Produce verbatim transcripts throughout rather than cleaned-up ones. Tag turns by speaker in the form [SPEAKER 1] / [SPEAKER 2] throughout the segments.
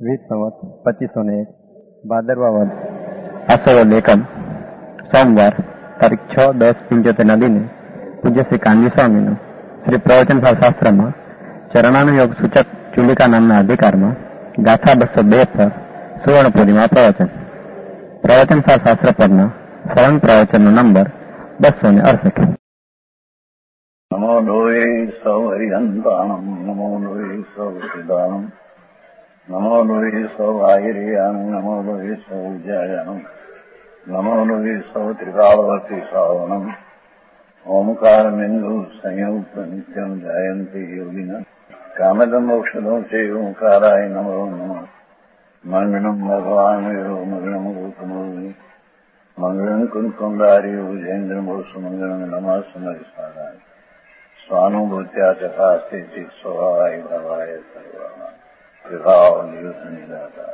[SPEAKER 1] વીસ સંવત પચીસો ને એક ભાદરવા વદ આસોવદ એકમ સોમવાર તારીખ છ દસ પંચોતેરના દિને પૂજ્ય શ્રી કાનજી સ્વામીનું શ્રી પ્રવચન શાસ્ત્રમાં ચરણાનુયોગ સૂચક ચુલિકા નામના અધિકારમાં ગાથા બસો બે પર સુવર્ણપુરીમાં પ્રવચન પ્રવચન શાસ્ત્ર પરના શ્રવણ પ્રવચનનો નંબર બસો ને અડસઠ.
[SPEAKER 2] નમો લોહે સૌ હરિહંતાણમ નમો લોહે સૌ સિદ્ધાણમ નમો લોહે સૌ આયર્યાણમ નમો લોહે સૌ જયાણમ નમો લોહે સૌ ત્રિકાળવતી શ્રાવણમ ઓમકાર બિંદુ સંયુક્ત નિત્યમ જયંતિ યોગિન કામદમ મોક્ષદો છે ઓંકારાય નમો નમઃ. મંગળમ ભગવાન મંગળમ ગૌતમોની મંગળમ કુંકુંડારી ઉજેન્દ્ર મોક્ષ મંગળમ નમઃ સમરિસારાય સ્વાનુભૂત્યા ચકાસ્તે ચિત સ્વભાવાય ભવાય સર્વા વિભાવ નિયુદ્ધ નિરાધાર.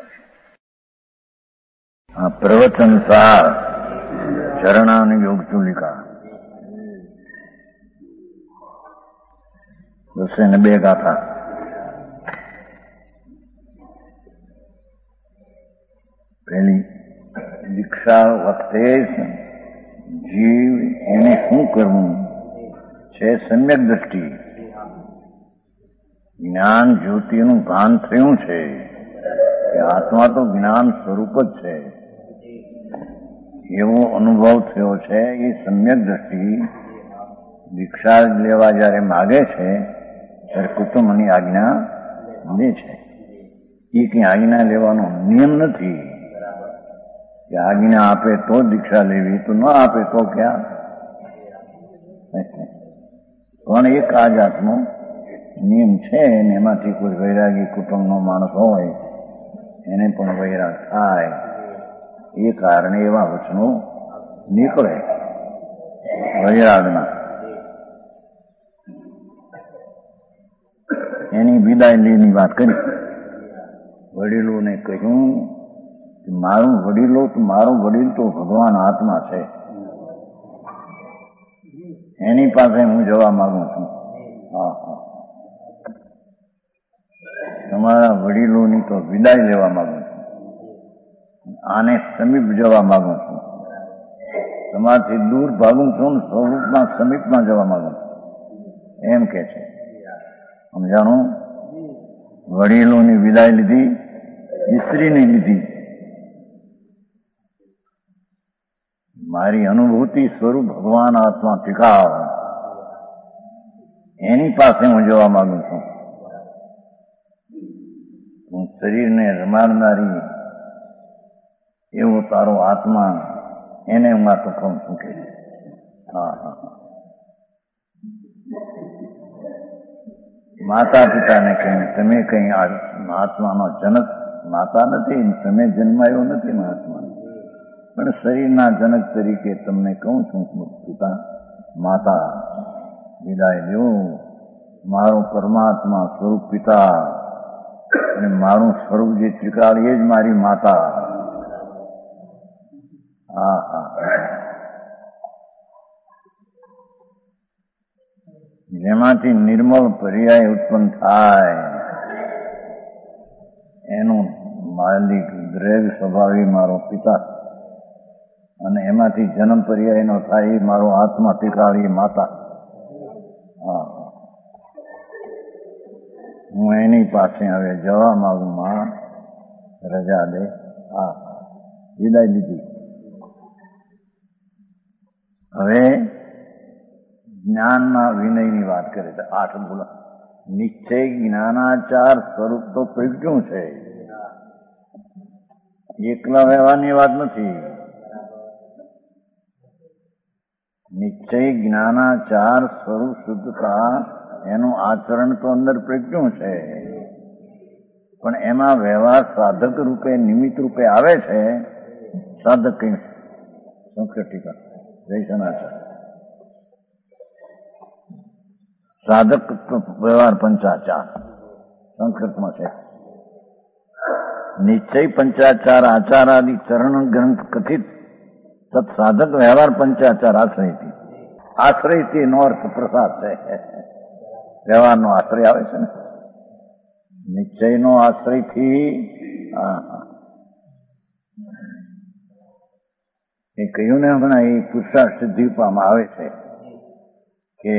[SPEAKER 2] આ પ્રવચન સાર ચરણાનુયોગ ચુલિકા બસો ને બે ગાથા. પહેલી, દીક્ષા વખતે જીવ એને શું કરવું છે સમ્યક દ્રષ્ટિ. જ્ઞાન જ્યોતિનું ભાન થયું છે કે આત્મા તો જ્ઞાન સ્વરૂપ જ છે એવો અનુભવ થયો છે. એ સમ્યક દ્રષ્ટિ દીક્ષા લેવા જયારે માગે છે ત્યારે કુટુંબની આજ્ઞા લે છે. એ કઈ આજ્ઞા લેવાનો નિયમ નથી કે આજ્ઞા આપે તો દીક્ષા લેવી, તો ન આપે તો ક્યાં. પણ એક આ જાતનો નિયમ છે ને એમાંથી કોઈ વૈરાગી કુટુંબનો માણસ હોય એને પણ વૈરાગ થાય એ કારણે એવા વચનો નીકળે વૈરાગના. એની વિદાય લેની વાત કરી. વડીલોને કહ્યું કે મારું વડીલો તો મારો વડીલ તો ભગવાન આત્મા છે, એની પાસે હું જવા માંગુ છું. હા હા તમારા વડીલોની તો વિદાય લેવા માંગુ છું, આને સમીપ જવા માંગુ છું, તમારાથી દૂર ભાગું છું, સ્વરૂપમાં સમીપમાં જવા માંગુ છું એમ કે છે. સમજાણું? વડીલોની વિદાય લીધી, સ્ત્રીની લીધી. મારી અનુભૂતિ સ્વરૂપ ભગવાન આત્મા ટીકાવ એની પાસે હું જવા માંગુ છું. હું શરીરને રમાડનારી એવો તારો આત્મા એને હું આ તો કહું છું કે હા હા માતા પિતાને કહીને તમે કઈ આત્માનો જનક માતા નથી, તમે જન્માયો નથી મહાત્માનો, પણ શરીરના જનક તરીકે તમને કહું છું પિતા માતા વિદાય લ્યો. મારો પરમાત્મા સ્વરૂપ પિતા અને મારું સ્વરૂપ જે ત્રિકાળ એ જ મારી માતા. હા હા જેમાંથી નિર્મળ પર્યાય ઉત્પન્ન થાય એનું માલિક દ્રવ્ય સ્વભાવી મારો પિતા, અને એમાંથી જન્મ પર્યાયનો થાય એ મારો આત્મા ટીકાળી માતા. હા હું એની પાસે હવે જવા માંગુ. માં રજા દે. હા વિદાય લીધી. હવે જ્ઞાનના વિનયની વાત કરે છે. આઠ બોલો. નિશ્ચય જ્ઞાનાચાર સ્વરૂપ તો પ્રગટ્યું છે, એકલા વ્યવહારની વાત નથી. નિશ્ચય જ્ઞાનાચાર સ્વરૂપ શુદ્ધતા એનું આચરણ તો અંદર પ્રગટ્યું છે, પણ એમાં વ્યવહાર સાધક રૂપે નિમિત્ત રૂપે આવે છે. સાધક કઈ સંસ્કૃત ટીકા જયસનાચાર સાધક વ્યવહાર પંચાચાર સંસ્કૃતમાં છે. નિશ્ચય પંચાચાર આચારાદિ ચરણ ગ્રંથ કથિત તત્સાધક વ્યવહાર પંચાચાર આશ્રયથી. આશ્રયથી નો અર્થ પ્રસાદ છે, વ્યવહારનો આશ્રય આવે છે ને. નિશ્ચયનો આશ્રયથી હા હા એ કહ્યું ને હમણાં એ પુરુષાર્થ સિદ્ધિ પામવામાં આવે છે કે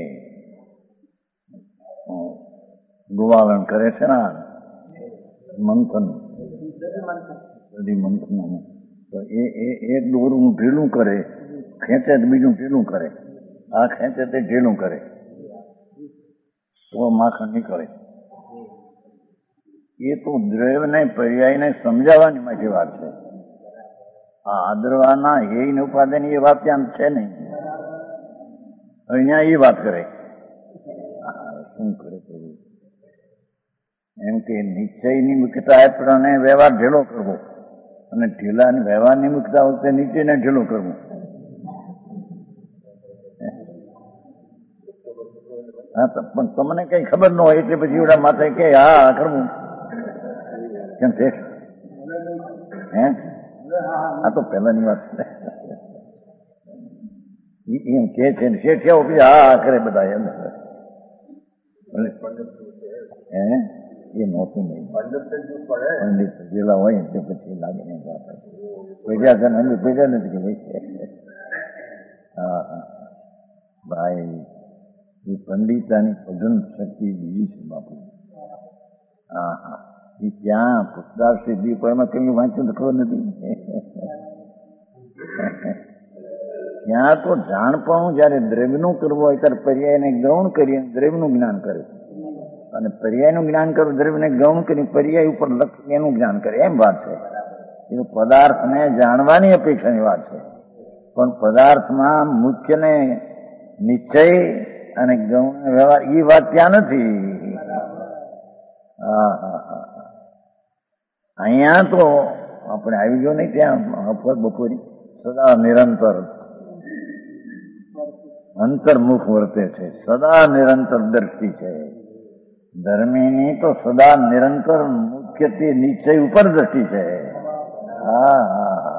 [SPEAKER 2] ગોવાલન કરે છે ને મંથન બધી મંથન તો એ એક દોરું ઢીલું કરે, ખેંચે તો બીજું ઢીલું કરે, આ ખેંચે તે ઢીલું કરે તો માખણ નીકળે. એ તો દ્રવ્યને પર્યાયને સમજાવવાની માટે વાત છે. આ આદરવાના એ ઉપાદાન એ વાત ત્યાં છે નહીં. અહીંયા એ વાત કરે શું કરે પ્રભુ એમ કે નિશ્ચયની મુખ્યતા પ્રમાણે વ્યવહાર ઢીલો કરવો અને ઢીલાની વ્યવહારની મુખ્યતા વખતે નીચેને ઢીલો કરવું. હા પણ તમને કઈ ખબર ન હોય એટલે પછી એવડા માથે કે હા કરવું કેમ છે હે? આ તો પેલાની વાત છે એમ કે છે ને શેઠ કેવો પછી હા કરે બધા એમ હે એ નહોતું નહીં પંડિત જેલા હોય તે પછી લાગે ને વાત પૈસા છે ને પૈસા નથી કે ભાઈ હા હા ભાઈ એ પંડિતાની ભજન શક્તિ બીજી છે બાપુ. હા હા એ ત્યાં પુસ્તક સિદ્ધિ પર એમાં કઈ વાંચ્યું તો ખબર નથી. ત્યાં તો જાણપણું જયારે દ્રવ્યનું કરવું હોય ત્યારે પર્યાયને ગૌણ કરી દ્રવ્યનું જ્ઞાન કરે અને પર્યાયનું જ્ઞાન કરવું દ્રવ્યને ગૌણ કરી પર્યાય ઉપર લક્ષ એનું જ્ઞાન કરે એમ વાત છે. એ પદાર્થને જાણવાની અપેક્ષાની વાત છે પણ પદાર્થમાં મુખ્યને નિશ્ચય અને ગૌણ વ્યવહાર એ વાત ત્યાં નથી. હા હા હા અહીંયા તો આપણે આવી ગયો નહીં ત્યાં બપોરી સદા નિરંતર અંતર્મુખ વર્તે છે, સદા નિરંતર દ્રષ્ટિ છે. ધર્મીની તો સદા નિરંતર મુખ્યથી નિશ્ચય ઉપર દ્રષ્ટિ છે. હા હા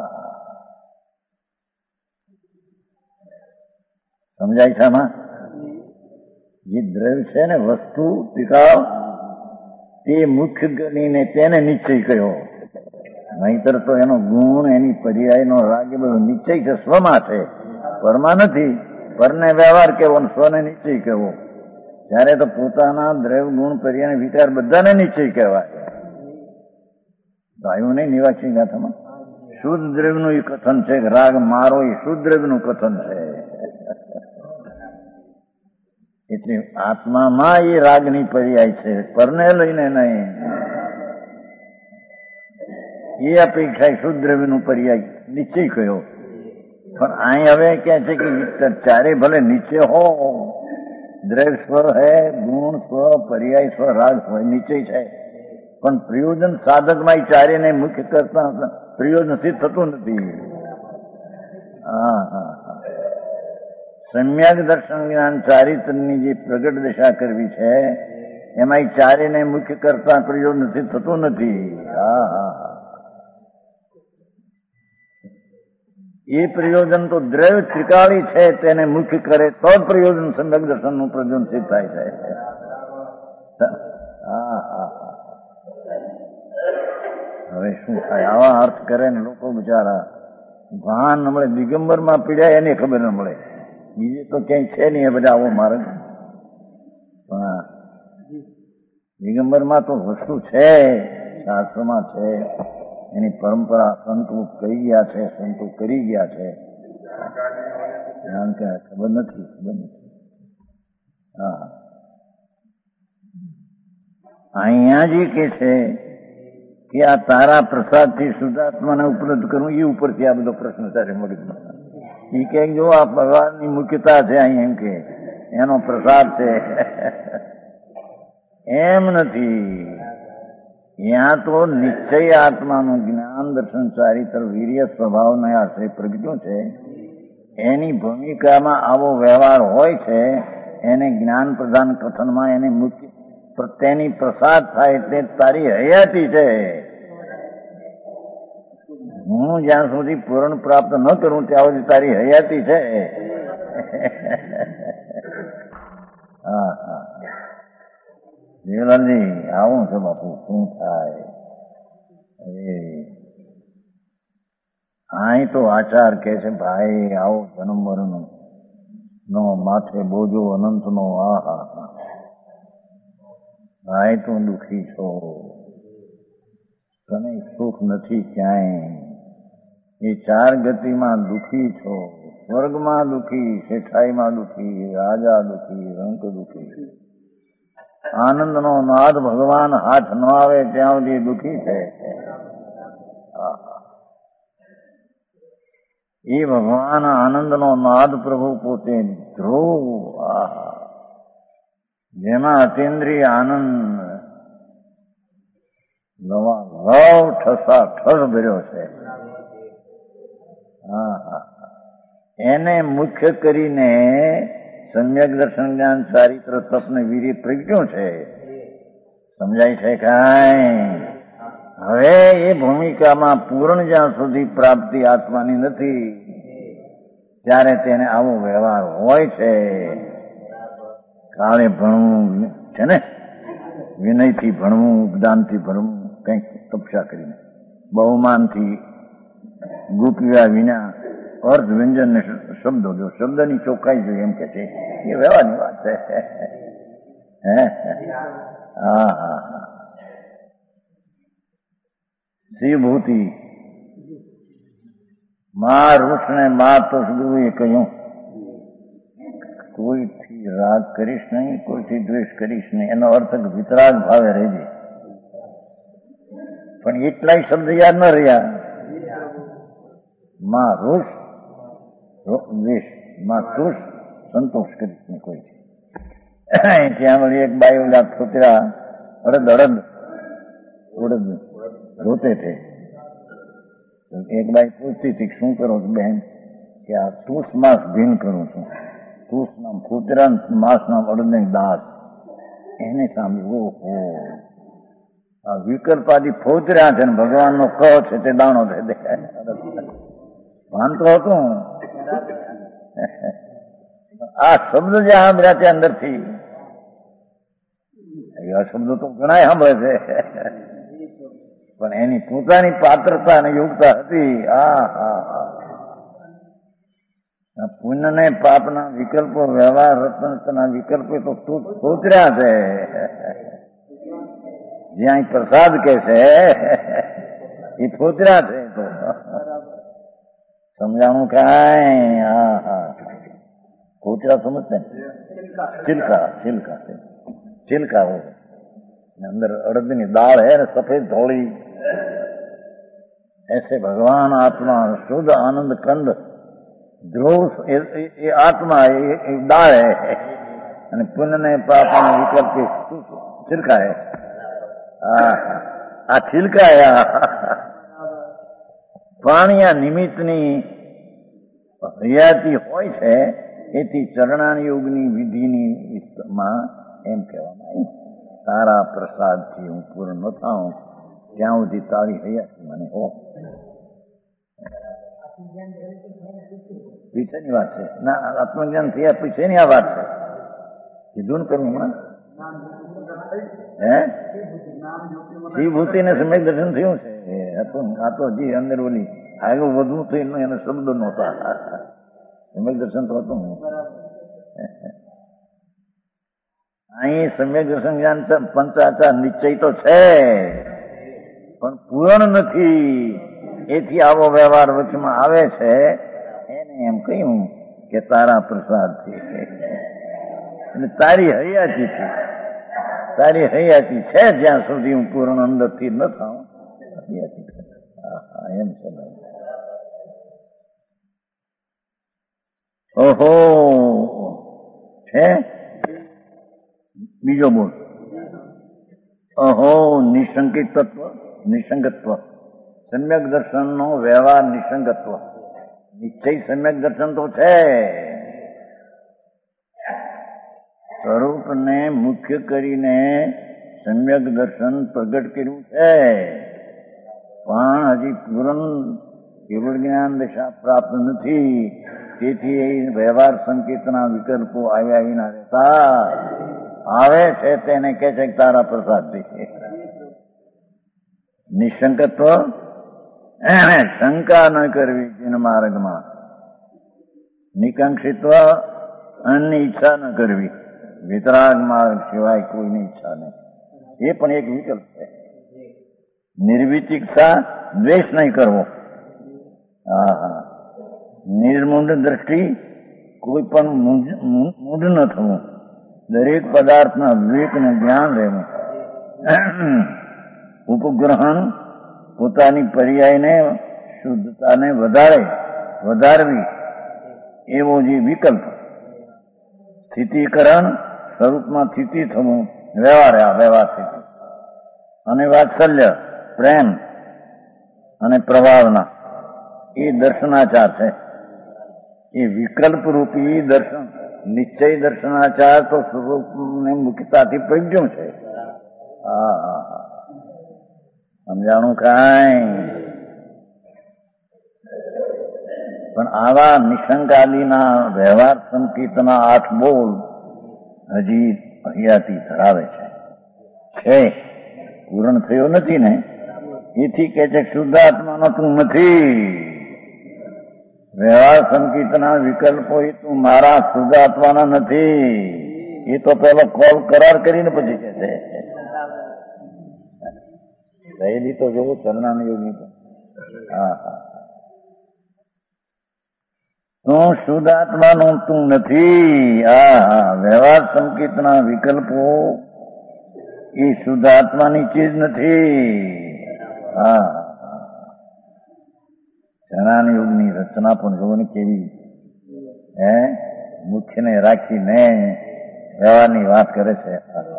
[SPEAKER 2] સમજાય છે આમાં? જે દ્રવ્ય છે ને વસ્તુ ટીકાવ તે મુખ્ય ગણીને તેને નિશ્ચય કહ્યો. નહીતર તો એનો ગુણ એની પર્યાયનો રાગ એ બધો નિશ્ચય છે, સ્વમાં છે, પરમાં નથી. પરને વ્યવહાર કેવો સ્વને નિશ્ચય કહેવો. ત્યારે તો પોતાના દ્રવ્ય ગુણ પર્યાય વિચાર બધાને નિશ્ચય કહેવાય. આવ્યું નહીં નિવાસી ગાથામાં શુદ્ધ દ્રવ્યનું એ કથન છે. રાગ મારો એ શુદ્ધ દ્રવ્યનું કથન છે. એટલે આત્મામાં એ રાગની પર્યાય છે, પરને લઈને નહીં. એ અપેક્ષા શુદ્ધ દ્રવ્યનું પર્યાય નિશ્ચય કહ્યો. પણ અહીં હવે કહે છે કે ચારે ભલે નીચે હો, દ્રવ્ય સ્વ હે, ગુણ સ્વ, પર્યાય સ્વ, રાગ સ્વ નિશ્ચય છે, પણ પ્રયોજન સાધકમાં એ ચારેને મુખ્ય કરતા પ્રયોજન સિદ્ધ થતું નથી. હા હા હા સમ્યક દર્શન જ્ઞાન ચારિત્રની જે પ્રગટ દશા કરવી છે એમાં એ ચારેને મુખ્ય કરતા પ્રયોજન સિદ્ધ થતું નથી. હા હા હા એ પ્રયોજન તો દ્રવ્ય ત્રિકાળી છે તેને મુખ્ય કરે તો જ પ્રયોજન સમ્યક દર્શનનું પ્રયોજન સિદ્ધ થાય છે. હા હા હવે શું થાય? આવા અર્થ કરે ને લોકો બિચારા ભાન ન મળે, દિગંબરમાં પીડ્યા એને ખબર ન મળે, બીજે તો ક્યાંય છે નહીં એ બધા આવો માર્ગ. હા દિગંબરમાં તો વસ્તુ છે, શાસ્ત્રમાં છે, એની પરંપરા સંતો કહી ગયા છે, સંતો કરી ગયા છે, કારણ કે ખબર નથી ખબર નથી. હા અહીંયા જે કે છે કે આ તારા પ્રસાદથી શુદ્ધાત્માને ઉપલબ્ધ કરવું એ ઉપરથી આ બધો પ્રશ્ન તારે મળી એ કે જો આ ભગવાનની મુખ્યતા છે અહીં એમ કે એનો પ્રસાદ છે એમ નથી. ત્યાં તો નિશ્ચય આત્માનું જ્ઞાન દર્શન ચારિત્ર વીર્ય સ્વભાવને આશ્રય પ્રગટ્યું છે. એની ભૂમિકામાં આવો વ્યવહાર હોય છે. એને જ્ઞાન પ્રધાન કથનમાં એને મુખ્ય તેની પ્રસાદ થાય તે તારી હયાતી છે. હું જ્યાં સુધી પૂર્ણ પ્રાપ્ત ન કરું ત્યાં સુધી તારી હયાતી છે. હા હા જીવનજી આવું છે બાપુ, શું થાય? અહીં તો આચાર કે છે ભાઈ આવો જન્મ મરણ નો માથે બોજો અનંત નો આહા ભાઈ તું દુઃખી છો, તને સુખ નથી ક્યાંય, એ ચાર ગતિમાં દુઃખી છો, સ્વર્ગમાં દુઃખી, શેઠાઈમાં દુઃખી, રાજા દુઃખી, રંક દુઃખી. આનંદ નો નાદ ભગવાન હાથ ન આવે ત્યાં સુધી દુઃખી છે. એ ભગવાન આનંદ નો નાદ પ્રભુ પોતે ધ્રુવ, આહા જેમાં અતિન્દ્રિય આનંદ નવા લવ ઠસા ઠસ ભર્યો છે. હા હા એને મુખ્ય કરીને સમ્યક દર્શન જ્ઞાન ચારિત્ર તપને વીર્ય પ્રગટ્યું છે. સમજાય છે કાંઈ? હવે એ ભૂમિકામાં પૂર્ણ જ્યાં સુધી પ્રાપ્તિ આત્માની નથી ત્યારે તેને આવો વ્યવહાર હોય છે. કાળે ભણવું છે ને, વિનયથી ભણવું, જ્ઞાનથી ભણવું, કંઈક તપસ્યા કરીને, બહુમાનથી ગુપ્યા વિના અર્થ વ્યંજન ને શબ્દો જો શબ્દની ચોખ્ખાઈ જોઈએ એમ કે છે. એ વ્યવહારની વાત છે. હે હા હા હા શ્રીભૂતિ મા ઋષ ને મા તો ગુરુએ કહ્યું કોઈથી રાગ કરીશ નહીં, કોઈથી દ્વેષ કરીશ નહીં. એનો અર્થ વિતરાગ ભાવે રહેજે. પણ એટલાય શબ્દ યાદ ન રહ્યા. માં ઋષ દ્વેષ, માં તુષ સંતોષ કરીશ નહીં કોઈ. ત્યાં વળી એક બાઈ ઓલા છોકરા અડદ અડદ ઉડદ રોતે છે. એક બાઈ પૂછતી હતી શું કરો છો બેન? કે આ તુષ માસ ભીન કરું છું. તુષ નામ ફૂતરા, માસ નામ અડદ દાસ. એને સાંભળ્યું ઓહો આ વિકલ્પાદી ફોતર્યા છે ને ભગવાન નો કહો છે તે દાણો છે. ભાન તો હતું. આ શબ્દ જે સાંભળ્યા તે અંદરથી આ શબ્દો તો ઘણા સાંભળે છે પણ એની પોતાની પાત્રતા અને યોગ્યતા હતી. આ હા હા પુણ્ય ને પાપના વિકલ્પો, વ્યવહાર રત્નના વિકલ્પો તો ફોતર્યા છે. જ્યાં પ્રસાદ કે છે એ ફોતર્યા છે. તો સમજાણું કાંઈ? હા હા ફોતરા સમજते छिलका छिलका छिलका हो अंदर अड़द ની दाल है ना सफेद धोली. ऐसे भगवान आत्मा शुद्ध आनंद कंद ध्रुव ये आत्मा ये दाल है અને પુण्य ने पाप ने विकल्प के छिलका है. આ छिलका પાણીયા નિમિત્તની હયાતી હોય છે. એથી ચરણાન યોગની વિધિની માં એમ કહેવામાં આવ્યું તારા પ્રસાદથી હું પૂર્ણ ન થાઉં ત્યાં સુધી તારી હયાતી મને હો. પીછેની વાત છે ના, આત્મજ્ઞાન થયા પીછેની આ વાત છે. કીધું ને કરું હમણાં હે શ્રીભૂતિ ને સમ્યક દર્શન થયું છે. હતું આ તો હજી અંદર ઓલી આગળ વધવું થયું એના શબ્દો નહોતા. સમ્યક દર્શન તો હતું. અહીં સમ્યક દર્શન જ્ઞાન પંચાચાર નિશ્ચય તો છે પણ પૂર્ણ નથી. એથી આવો વ્યવહાર વચમાં આવે છે. એને એમ કહ્યું કે તારા પ્રસાદથી અને તારી હયાતીથી, તારી હયાતી છે જ્યાં સુધી હું પૂર્ણ અંદરથી ન થાઉં હયાતી છે. એમ છે ભાઈ. ઓહો છે બીજો બોલ. અહો નિશંકિત તત્વ, નિસંગત્વ. સમ્યક દર્શન નો વ્યવહાર નિસંગત્વ. નિશ્ચય સમ્યક દર્શન તો છે. સ્વરૂપને મુખ્ય કરીને સમ્યક દર્શન પ્રગટ કર્યું છે પણ હજી પૂર્ણ કેવળ જ્ઞાન દશા પ્રાપ્ત નથી. તેથી એ વ્યવહાર સંકેતના વિકલ્પો આવ્યા વિના રહેતા આવે છે. તેને કે છે તારા પ્રસાદ થી નિશંકત્વ એને શંકા ન કરવી જીન માર્ગમાં, નિકાંક્ષિત્વ અન્યની ઈચ્છા ન કરવી, વિતરાગ માર્ગ સિવાય કોઈની ઈચ્છા નહીં, એ પણ એક વિકલ્પ છે. નિર્વિચિકતા દ્વેષ નહીં કરવો, હા હા, નિર્મૂઢ દ્રષ્ટિ કોઈ પણ મૂઢ ન થવું, દરેક પદાર્થના વિવેકને જ્ઞાન રહેવું, ઉપગ્રહણ પોતાની પર્યાયને શુદ્ધતાને વધારે વધારવી એવો જે વિકલ્પ, સ્થિતિકરણ સ્વરૂપમાં સ્થિતિ થવું, વ્યવહાર આ વ્યવહાર સ્થિતિ, અને વાત્સલ્ય પ્રેમ અને પ્રભાવના એ દર્શનાચાર છે. એ વિકલ્પ રૂપી દર્શન, નિશ્ચય દર્શનાચાર તો સ્વરૂપને મુક્તાથી પ્રજ્ઞ છે. હા હા હા, સમજાણું કાંઈ? પણ આવા નિશંકાદીના વ્યવહાર સંકેતના આઠ બોલ હજી હયાતી ધરાવે છે. છે પૂર્ણ થયો નથી ને, એથી કે છે શુદ્ધાત્માનો તું નથી. વ્યવહાર સંકેતના વિકલ્પો એ તું મારા શુદ્ધાત્માના નથી. એ તો પેલો કોલ કરાર કરીને પછી કે છે રહેલી તો જોવું ચરણાની યોગની તો. હા હા, તું શુદ્ધાત્માનું તું નથી. હા હા, વ્યવહાર સંકેતના વિકલ્પો એ શુદ્ધાત્માની ચીજ નથી. હા, ચરણાની યોગની રચના પણ જોવાની કેવી, હે મુખ્યને રાખીને વ્યવહારની વાત કરે છે.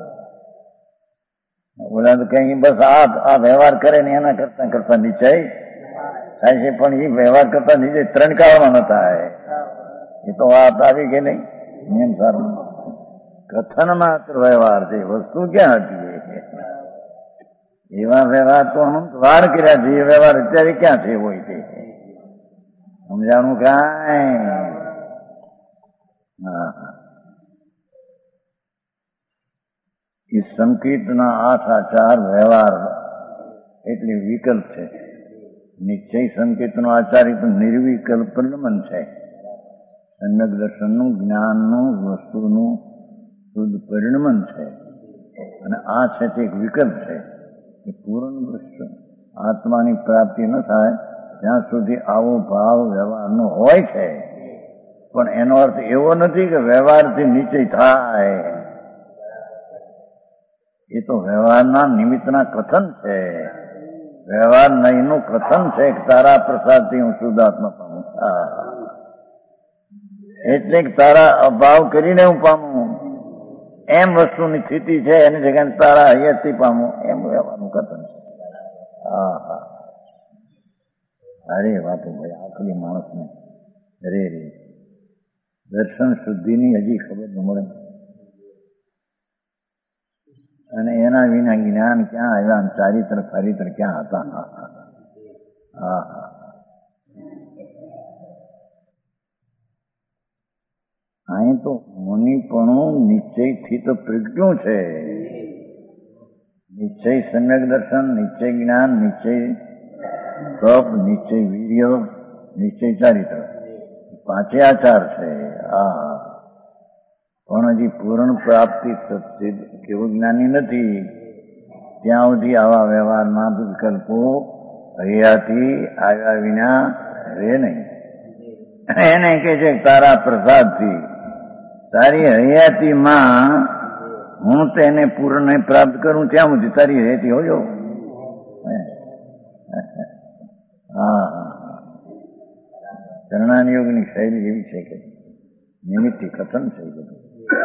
[SPEAKER 2] બોલા તો કઈ બસ આ આ વ્યવહાર કરે ને એના કરતા કરતા નિશ્ચય થાય છે, પણ એ વ્યવહાર કરતા નિશ્ચય ત્રણ કાળમાં ન થાય. એ તો વાત આવી ગઈ નહીં નિયમ સારું. કથન માત્ર વ્યવહાર છે, વસ્તુ ક્યાં હતી? એવા વ્યવહાર તો અનંત વાર કર્યા છે. એ વ્યવહાર અત્યારે ક્યાં છે હોય છે? સમજાણું કાંઈ? હા, એ સંકેતના આઠ આચાર વ્યવહાર એટલે વિકલ્પ છે. નિશ્ચય સંકેતનો આચાર એ તો નિર્વિકલ્પ પરિણમન છે. સમ્યક દર્શનનું, જ્ઞાનનું, વસ્તુનું શુદ્ધ પરિણમન છે. અને આ છે તે એક વિકલ્પ છે. એ પૂર્ણ દૃશ્ય આત્માની પ્રાપ્તિ ન થાય ત્યાં સુધી આવો ભાવ વ્યવહારનો હોય છે. પણ એનો અર્થ એવો નથી કે વ્યવહારથી નિશ્ચય થાય. એ તો વ્યવહારના નિમિત્તના કથન છે. વ્યવહાર નહીંનું કથન છે કે તારા પ્રસાદથી હું શુદ્ધાત્મા પામું, એટલે તારા અભાવ કરીને હું પામું એમ વસ્તુની સ્થિતિ છે. એની જગ્યાએ તારા હૈયતથી પામું એમ વ્યવહારનું કથન છે. હા હા, અરે વાતો ભાઈ, આખરી માણસને રે રે દર્શન શુદ્ધિની હજી ખબર ન મળે, અને એના વિના જ્ઞાન ક્યાં આવ્યા, ચારિત્ર ચારિત્ર ક્યાં હતા? હા હા, અહીં તો મુનિપણું નિશ્ચયથી તો પ્રજ્ઞું છે. નિશ્ચય સમ્યક દર્શન, નિશ્ચય જ્ઞાન, નિશ્ચય તપ, નિશ્ચય વીર્ય, નિશ્ચય ચારિત્ર, પાંચે આચાર છે. હા, પણ હજી પૂર્ણ પ્રાપ્તિ સત્સિદ્ધ કેવું જ્ઞાની નથી ત્યાં સુધી આવા વ્યવહારના વિકલ્પો હૈયાથી આવ્યા વિના રહે નહીં. એને કે છે તારા પ્રસાદથી, તારી હૈયાતીમાં હું તેને પૂર્ણ પ્રાપ્ત કરું ત્યાં સુધી તારી હૈયાતી હોજો. હા, ચરણાની યોગની શૈલી એવી છે કે નિમિત્તિ કથન છે. બધું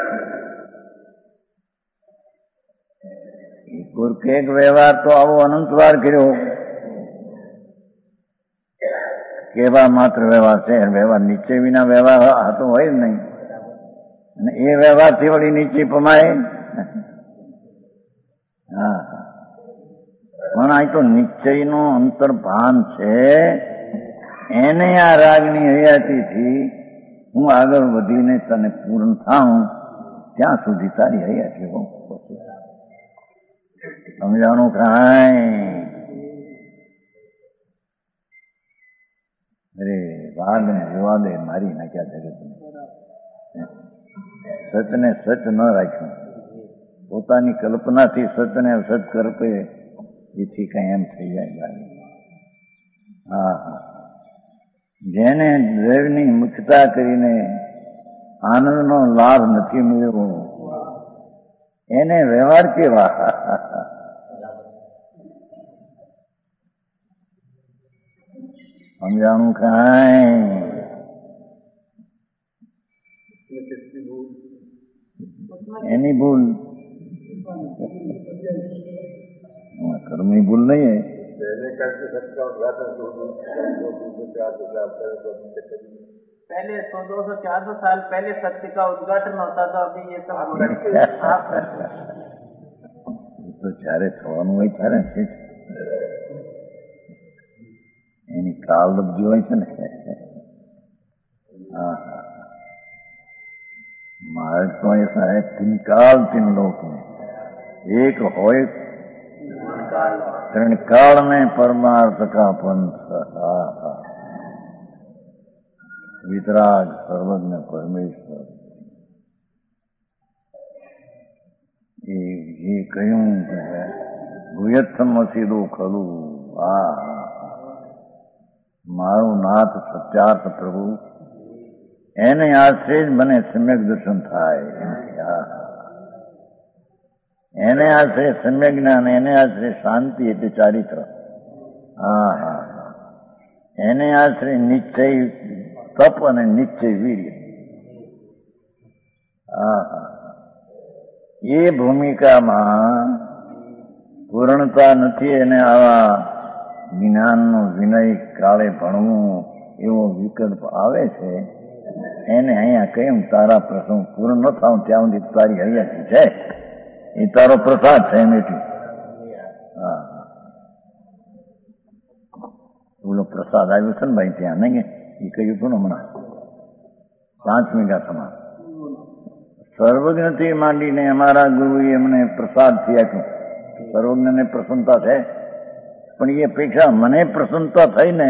[SPEAKER 2] એક વ્યવહાર તો આવો અનંત વાર કર્યો, કેવા માત્ર વ્યવહાર છે. વ્યવહાર નિશ્ચય વિના વ્યવહાર હતો હોય જ નહીં, અને એ વ્યવહારથી વળી નિશ્ચય પમાય. હા, પણ આ તો નિશ્ચયનું અંતર્ભાન છે. એને આ રાગની હયાતીથી હું આગળ વધીને તને પૂર્ણ થાઉં ત્યાં સુધી તારી હયાતી હોઉં. સમજાણું કાંઈ? વાદ ને વિવાદે મારી નાખ્યા જગતને. સચને સચ ન રાખ્યું, પોતાની કલ્પનાથી સચને સચ કરપે, એથી કઈ એમ થઈ જાય ભાઈ. હા હા, જેને દ્રવ્યની મુક્તતા કરીને આનંદનો લાભ નથી મળ્યો એને વ્યવહાર કેવા? સમજાણું કાંઈ? એની ભૂલ, કર્મની ભૂલ નહીં.
[SPEAKER 3] पहले सौ दो सौ चार सौ साल पहले सत्य का उद्घाटन होता था, अभी ये सब आप
[SPEAKER 2] તો જ્યારે થવાનું હોય ત્યારે એની કાલ લબ્ધી હોય છે ને. હા હા, માર્ગ તો ऐसा है तीन काल तीन लोक में, एक હોય ત્રણ કાળ में परमार्थ का पंथ. હા હા, વિતરાગ સર્વજ્ઞ પરમેશ્વર એ જે કહ્યું ભૂયત્થમ સીધું ખરું. હા મારું નાથ સત્યાર્થ પ્રભુ, એને આશ્રય જ મને સમ્યક દર્શન થાય. એને આશ્રય સમ્યક જ્ઞાન, એને આશ્રય શાંતિ એટલે ચારિત્ર. હા હા, એને આશ્રય નિશ્ચય તપ અને નિશ્ચય વીર્ય. હા હા, એ ભૂમિકામાં પૂર્ણતા નથી. એને આવા જ્ઞાનનો વિનય કાળે ભણવું એવો વિકલ્પ આવે છે. એને અહીંયા કેમ તારા પ્રસંગ પૂર્ણ ન થાવ ત્યાં સુધી તારી હૈયાથી છે, એ તારો પ્રસાદ છે એમ એટલું. હા, બોલો પ્રસાદ આવ્યો છે ને ભાઈ ત્યાં નહીં? એ કહ્યું હતું ને હમણાં પાંચમી ગાથામાં, સર્વજ્ઞથી માંડીને અમારા ગુરુએ અમને પ્રસાદથી આપ્યું. સર્વજ્ઞને પ્રસન્નતા છે, પણ એ અપેક્ષા મને પ્રસન્નતા થઈ ને.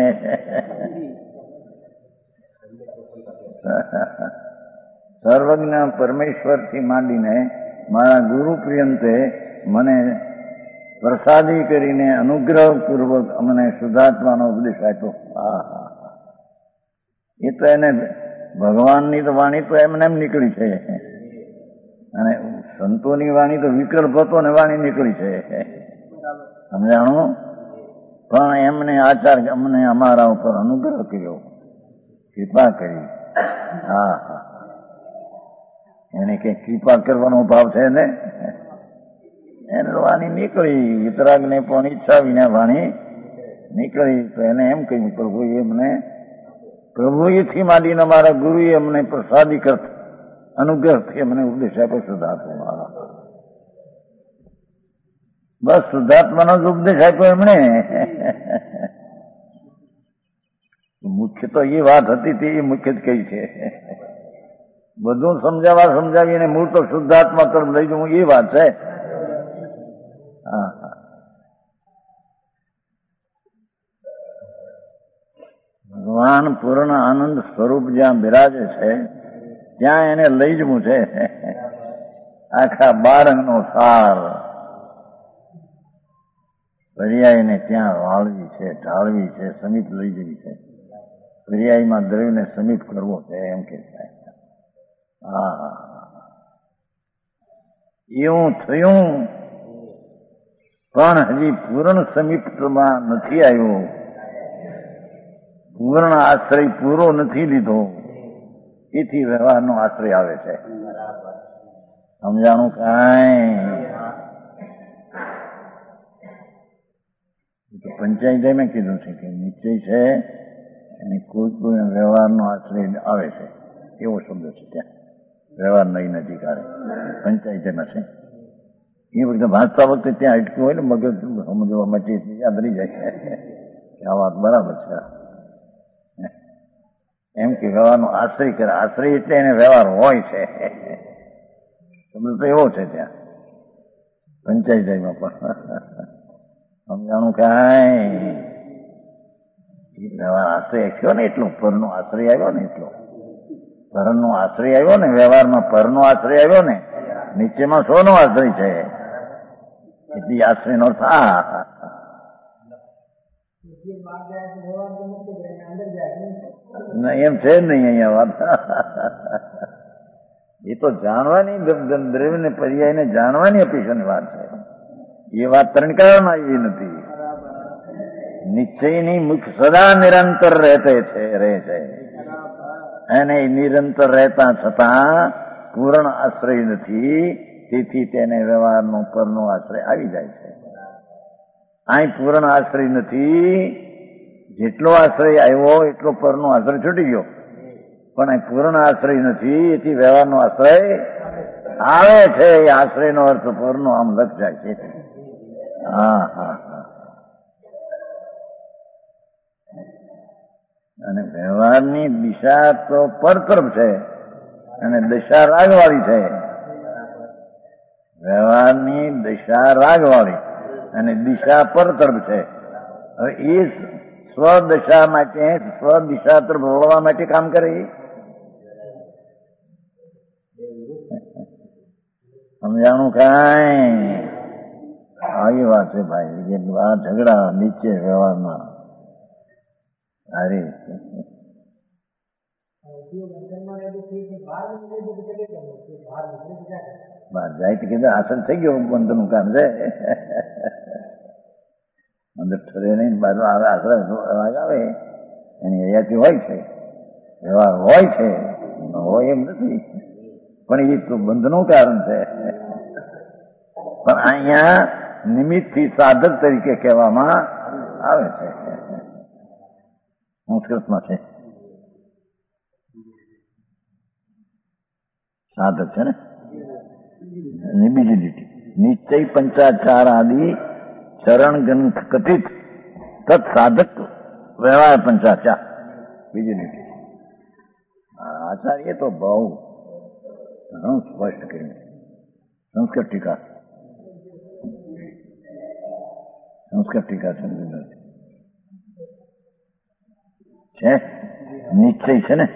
[SPEAKER 2] સર્વજ્ઞ પરમેશ્વરથી માંડીને મારા ગુરુ પ્રિયંતે મને પ્રસાદી કરીને અનુગ્રહપૂર્વક અમને શુદ્ધાત્માનો ઉપદેશ આપ્યો. હા હા, એ તો એને ભગવાનની તો વાણી તો એમને એમ નીકળી છે, અને સંતોની વાણી તો વિકલ્પ હતો ને વાણી નીકળી છે. સમજાણું? પણ એમને આચાર અમને અમારા ઉપર અનુગ્રહ કર્યો, કૃપા કરી. હા હા, એને કઈ કૃપા કરવાનો ભાવ છે ને? એને વાણી નીકળી, વિતરાગ ને પણ ઈચ્છા વિના વાણી નીકળી. તો એને એમ કહ્યું પ્રભુએ મને, પ્રભુએથી માંડીને મારા ગુરુએ અમને પ્રસાદી કરતા અનુગ્રહથી અમને ઉપદેશ આપ્યો શુદ્ધાત્મા. બસ શુદ્ધાત્માનો જ ઉપદેશ આપ્યો એમણે. મુખ્ય તો એ વાત હતી તે એ મુખ્ય જ કહી છે. બધું સમજાવવા સમજાવીને મૂળ તો શુદ્ધાત્મા તરફ લઈ જવું એ વાત છે. હા હા, ભગવાન પૂર્ણ આનંદ સ્વરૂપ જ્યાં બિરાજે છે ત્યાં એને લઈ જવું છે. આખા બારંગનો સાર પર્યાયને ત્યાં વાળવી છે, ઢાળવી છે, સમીપ લઈ જવી છે. પર્યાયમાં દ્રવ્યને સમીપ કરવો છે એમ કે છે. હા, એવું થયું પણ હજી પૂર્ણ સમીપમાં નથી આવ્યો, પૂર્ણ આશ્રય પૂરો નથી લીધો, એથી વ્યવહારનો આશ્રય આવે છે. સમજાણું કાંઈ? પંચાયતે મેં કીધું છે કે નિશ્ચય છે અને કોઈ કોઈ વ્યવહારનો આશ્રય આવે છે, એવો શબ્દ છે ત્યાં. વ્યવહાર નહીં નજીક આવે પંચાયતમાં છે. એ વખતે વાંચતા વખતે ત્યાં અટક્યું હોય ને મગજ સમજવા માટે યાદ રહી જાય કે આ વાત બરાબર છે. એમ કે વ્યવહારનો આશ્રય કરે, આશ્રય એટલે એને વ્યવહાર હોય છે. શબ્દ તો એવો છે ત્યાં પંચાયતમાં પણ. સમજાણું કાંઈ? વ્યવહાર આશ્રય થયો ને એટલો પરનો આશ્રય આવ્યો ને એટલો પરનો આશ્રય આવ્યો ને વ્યવહારમાં પરનો આશ્રય આવ્યો ને નીચેમાં સોનો આશ્રય છે એટલી આશ્રય નો થા એમ છે જ નહીં અહીંયા વાત એ તો જાણવાની દ્રવ્યને પર્યાયને જાણવાની અપેક્ષાની વાત છે એ વાત ત્રણકારમાં આવી નથી નિશ્ચયની મુખ સદા નિરંતર રહેતે છે રહે છે અને નિરંતર રહેતા છતાં પૂર્ણ આશ્રય નથી તેથી તેને વ્યવહારનો પરનો આશ્રય આવી જાય છે અહીં પૂર્ણ આશ્રય નથી જેટલો આશ્રય આવ્યો એટલો પરનો આશ્રય છૂટી ગયો પણ અહીં પૂર્ણ આશ્રય નથી એથી વ્યવહારનો આશ્રય આવે છે એ આશ્રયનો અર્થ પરનો આમ લખ જાય છે હા હા હા અને વ્યવહારની દિશા તો પર તરફ છે અને દિશા રાગવાળી છે વ્યવહારની દિશા રાગવાળી અને દિશા પર તરફ છે હવે એ સ્વદશા માટે સ્વદિશા તરફ વળવા માટે કામ કરે સમજાણું કાંઈ આવી વાત છે ભાઈ આ ઝઘડા નીચે વ્યવહારમાં અરે બહાર જાય તો કીધું હાસલ થઈ ગયો બંધનું કામ છે અંદર ઠરે નહીં બાજુ આવે આશરા આવે એની હયાતી હોય છે વ્યવહાર હોય છે હોય એમ નથી પણ એ તો બંધનું કારણ છે પણ અહીંયા નિમિત્તથી સાધક તરીકે કહેવામાં આવે છે સંસ્કૃતમાં છે સાધક છે ને બીજી લીટી નિશ્ચય પંચાચાર આદિ ચરણ ગ્રંથ કથિત તત્ સાધક વ્યવહાર પંચાચાર બીજી લીટી આચાર્ય તો બહુ ઘણું સ્પષ્ટ કર્યું સંસ્કૃત ટીકા સંસ્કૃત ટીકા છે નિશ્ચય છે ને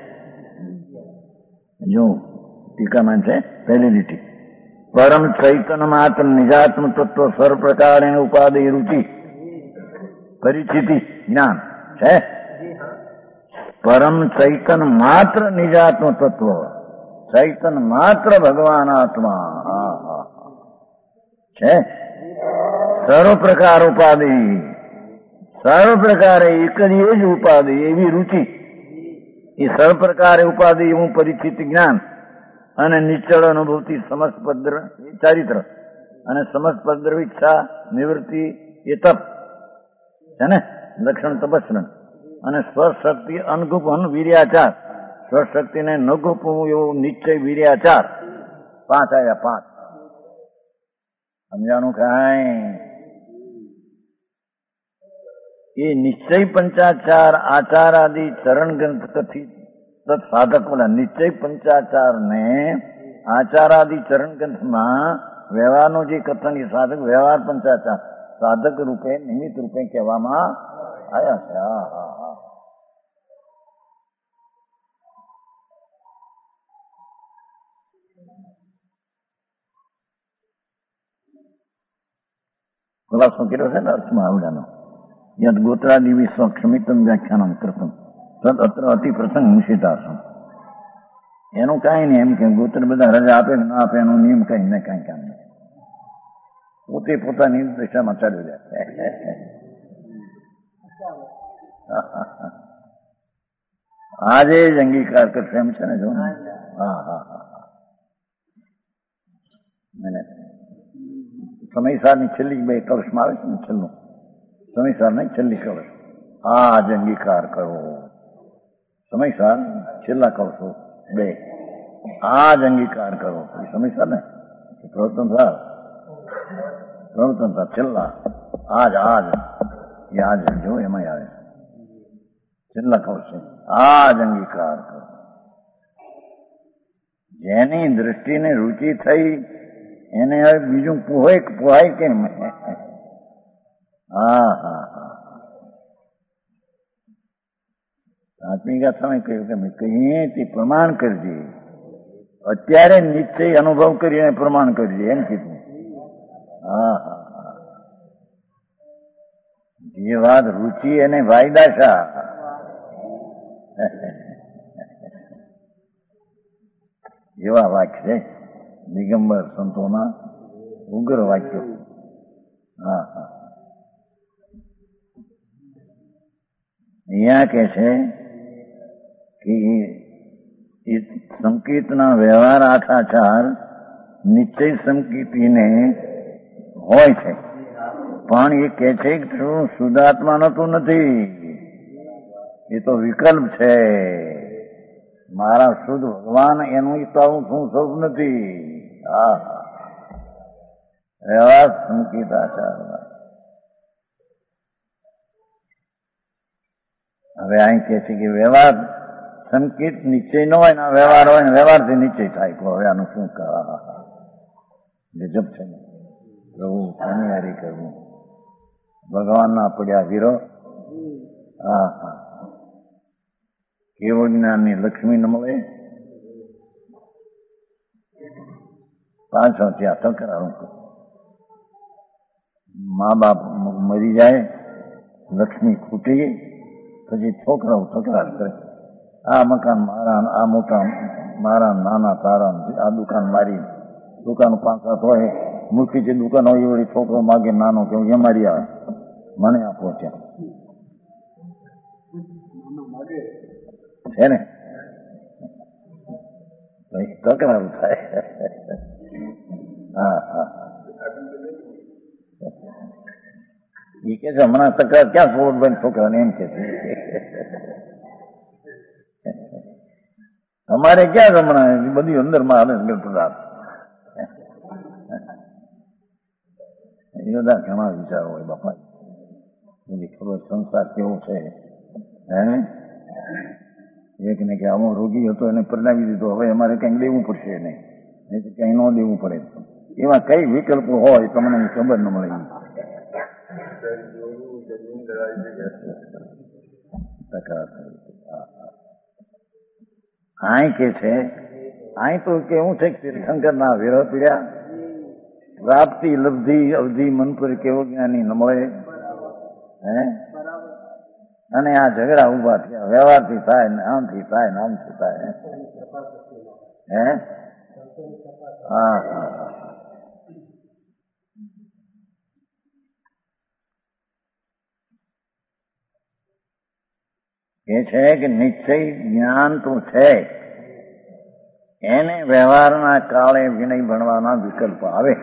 [SPEAKER 2] જો ટીકામાં છે પહેલી લીટી પરમ ચૈતન્ય માત્ર નિજાત્મ તત્વ સર્વ પ્રકાર ઉપાધિ રુચિ પરિચિતિ જ્ઞાન છે પરમ ચૈતન્ય માત્ર નિજાત્મ તત્વ ચૈતન્ય માત્ર ભગવાન આત્મા છે સર્વ પ્રકાર ઉપાધિ સર્વ પ્રકારે એક જ એ જ ઉપાધિ એવી રુચિ એ સર્વ પ્રકારે ઉપાધિ એવું પરિચિત જ્ઞાન અને નિશ્ચળ અનુભૂતિ સમસ્ત પદ્ર ચારિત્ર અને સમસ્ત પદ્ર ઈચ્છા નિવૃત્તિ એ તપ છે ને લક્ષણ તપસ્રણ અને સ્વશક્તિ અનગુપન વીર્યાચાર સ્વશક્તિને ન ગુપવું એવો નિશ્ચય વીર્યાચાર પાંચ આવ્યા પાંચ સમજાણું કાંઈ એ નિશ્ચય પંચાચાર આચાર આદિ ચરણ ગ્રંથ કથિત તત્ સાધક બોલા નિશ્ચય પંચાચાર ને આચાર આદિ ચરણ ગ્રંથમાં વ્યવહારનો જે કથન એ સાધક વ્યવહાર પંચાચાર સાધક રૂપે નિમિત્ત રૂપે કહેવામાં આવ્યા છે હા હા હા ખુલાસો કર્યો છે ને અર્થમાં આવડાનો યદ ગોત્રાદિ વિશ્વ ક્ષમિતમ વ્યાખ્યાન કૃતમ તદ અત્ર અતિ પ્રસંગ નિષેધાસમ એનું કાંઈ નહીં એમ કે ગોત્ર બધા રજા આપે કે ના આપે એનો નિયમ કઈ ને કઈ કામ નહીં પોતે પોતાની દિશામાં ચાલ્યું જાય આજે જ અંગીકાર કરશે એમ છે ને જો હા હા હા મને સમયસારની છેલ્લી બે કવશમાં આવે છે ને છેલ્લું સમયસાર નહીં છેલ્લી કવશ આ જ અંગીકાર કરો સમયસાર છેલ્લા કવશો બે આ જ અંગીકાર કરો સમયસાર ને પ્રવર્તન સાર પ્રવર્તન સાર છેલ્લા આજ આજ એ આજ જો એમાં આવે છેલ્લા કવશે આ જ અંગીકાર કરો જેની દ્રષ્ટિને રુચિ થઈ એને હવે બીજું પોહાય પોહાય કેમ હા હા હા આત્મિકાસ્થાને કહ્યું કે મેં કહીએ તે પ્રમાણ કરજે, અત્યારે નિશ્ચય અનુભવ કરીને પ્રમાણ કરજે એમ કીધું. હા હા હા, જે વાત રુચિ અને વાયદાશા એવા વાક્ય છે દિગંબર સંતોના ઉગ્ર વાક્યો. હા હા, અહીંયા કે છે કે એ સંકેતના વ્યવહાર આઠાચાર નિશ્ચય સંકેતીને હોય છે, પણ એ કે છે કે શું શુદ્ધાત્માનો તો નથી, એ તો વિકલ્પ છે. મારા શુદ્ધ ભગવાન એનું તો હું શું સ્વરૂપ નથી. હા, વ્યવહાર સંકેત આચાર. હવે અહીં કે છે કે વ્યવહાર સંકેત નિશ્ચય ન હોય ને વ્યવહાર હોય ને વ્યવહારથી નિશ્ચય થાય. હવે આનું શું કહા, ગજબ છે ને પ્રભુ શનિવારી કરવું ભગવાન ના પડ્યા વીરો. હા હા, કેવળ જ્ઞાનની લક્ષ્મી ન મળે પાછો ત્યાં તકરારું. મા બાપ મરી જાય, લક્ષ્મી ખૂટી, પછી છોકરાઓ તકરાર કરે, આ મકાન મારા, આ મોટા મારા, નાના તારા, આ દુકાન મારી. દુકાન પાંચ હોય, મૂકી જે દુકાન હોય એ વળી છોકરો માગે નાનો કે એ મારી આવે, મને આપો ત્યાં છે ને તકરાર થાય. હા હા, એ કે છે હમણાં તકરાર ક્યાં સોળ છોકરાને એમ કે છે અમારે ક્યાં હમણાં બધી અંદર માં આવે પદાર્થ. એ બધા ઘણા વિચારો હોય બાપા, બધી ખબર સંસાર કેવો છે. હે એક ને કે આવો રોગી હતો એને પરણાવી દીધો, હવે અમારે કંઈક દેવું પડશે નહીં, નહીં તો કંઈ ન દેવું પડે. એવા કઈ વિકલ્પો હોય તમને ખબર ન મળે. આય કે છે, આય તો કેવું છે તીર્થંકર ના વિરહ પીડ્યા, પ્રાપ્તિ લબ્ધિ અવધિ મન પર કેવો જ્ઞાની ન મળે. હે અને આ ઝઘડા ઉભા થયા, વ્યવહારથી થાય ને આમથી થાય ને આમથી થાય. હે હા હા, એ છે કે નિશ્ચય જ્ઞાન તો છે, એને વ્યવહારના કાળે વિનય ભણવાના વિકલ્પ આવે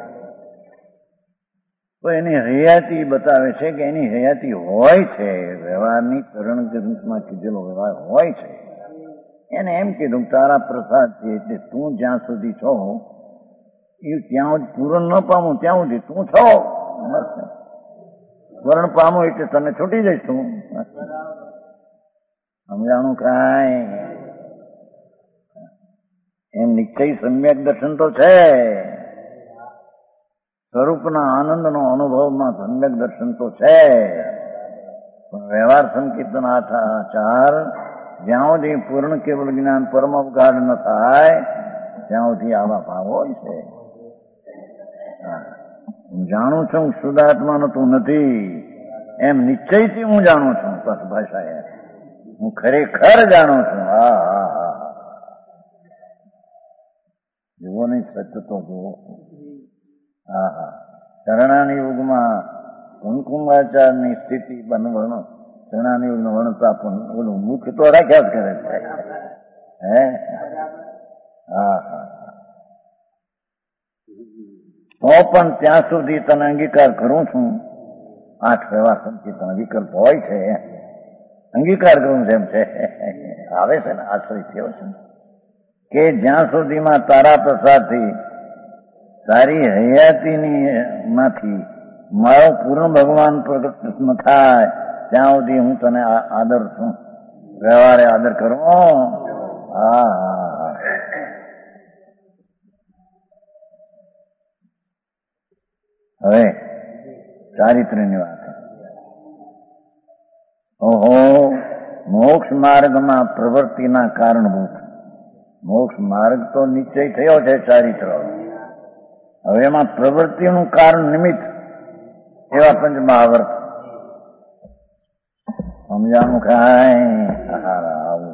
[SPEAKER 2] તો એની હયાતી બતાવે છે કે એની હયાતી હોય છે. વ્યવહારની તરણ ગ્રંથમાં કીધેલો વ્યવહાર હોય છે. એને એમ કીધું તારા પ્રસાદ છે એટલે તું જ્યાં સુધી છો એ ત્યાં પૂરણ ન પામું ત્યાં સુધી તું છો, પૂરણ પામું એટલે તને છૂટી જઈશ તું. સમજાણું કાંઈ એમ નિશ્ચય સમ્યક દર્શન તો છે, સ્વરૂપના આનંદનો અનુભવમાં સમ્યક દર્શન તો છે, પણ વ્યવહાર સંકીર્તન આચાર જ્યાં સુધી પૂર્ણ કેવળ જ્ઞાન પરમ અવગાઢ ન થાય ત્યાં સુધી આવા ભાવ હોય છે. હું જાણું છું શુદ્ધાત્માનો તું નથી એમ નિશ્ચયથી હું જાણું છું. બસ ભાષા એ હું ખરેખર જાણું છું. હા હા હા, જુઓ નહીં સત્ય તો જુઓ. હા હા, ચરણાની યુગમાં કુમકુમાચારની સ્થિતિ બનવણ, ચરણાની યુગ વણતા પણ ઓલું મુખ તો રાખ્યા જ કરે છે. હે હા હા, તો પણ ત્યાં સુધી તને અંગીકાર કરું છું. આઠ વ્યવહાર સંકેતના વિકલ્પ હોય છે, અંગીકાર કરું છે એમ છે. આવે છે ને આશ્રય થયો છે કે જ્યાં સુધીમાં તારા પ્રસાદથી તારી હયાતીની માંથી મારો પૂર્ણ ભગવાન પ્રગટ ન થાય ત્યાં સુધી હું તને આદર છું, વ્યવહારે આદર કરો. હા હા, હવે ચારિત્ર્યની વાત. ઓહો, મોક્ષ માર્ગમાં પ્રવૃત્તિના કારણભૂત. મોક્ષ માર્ગ તો નિશ્ચય થયો છે ચારિત્ર. હવે એમાં પ્રવૃત્તિનું કારણ નિમિત્ત એવા પંચ મહાવર્ત સમજાનું કાંઈ આવું.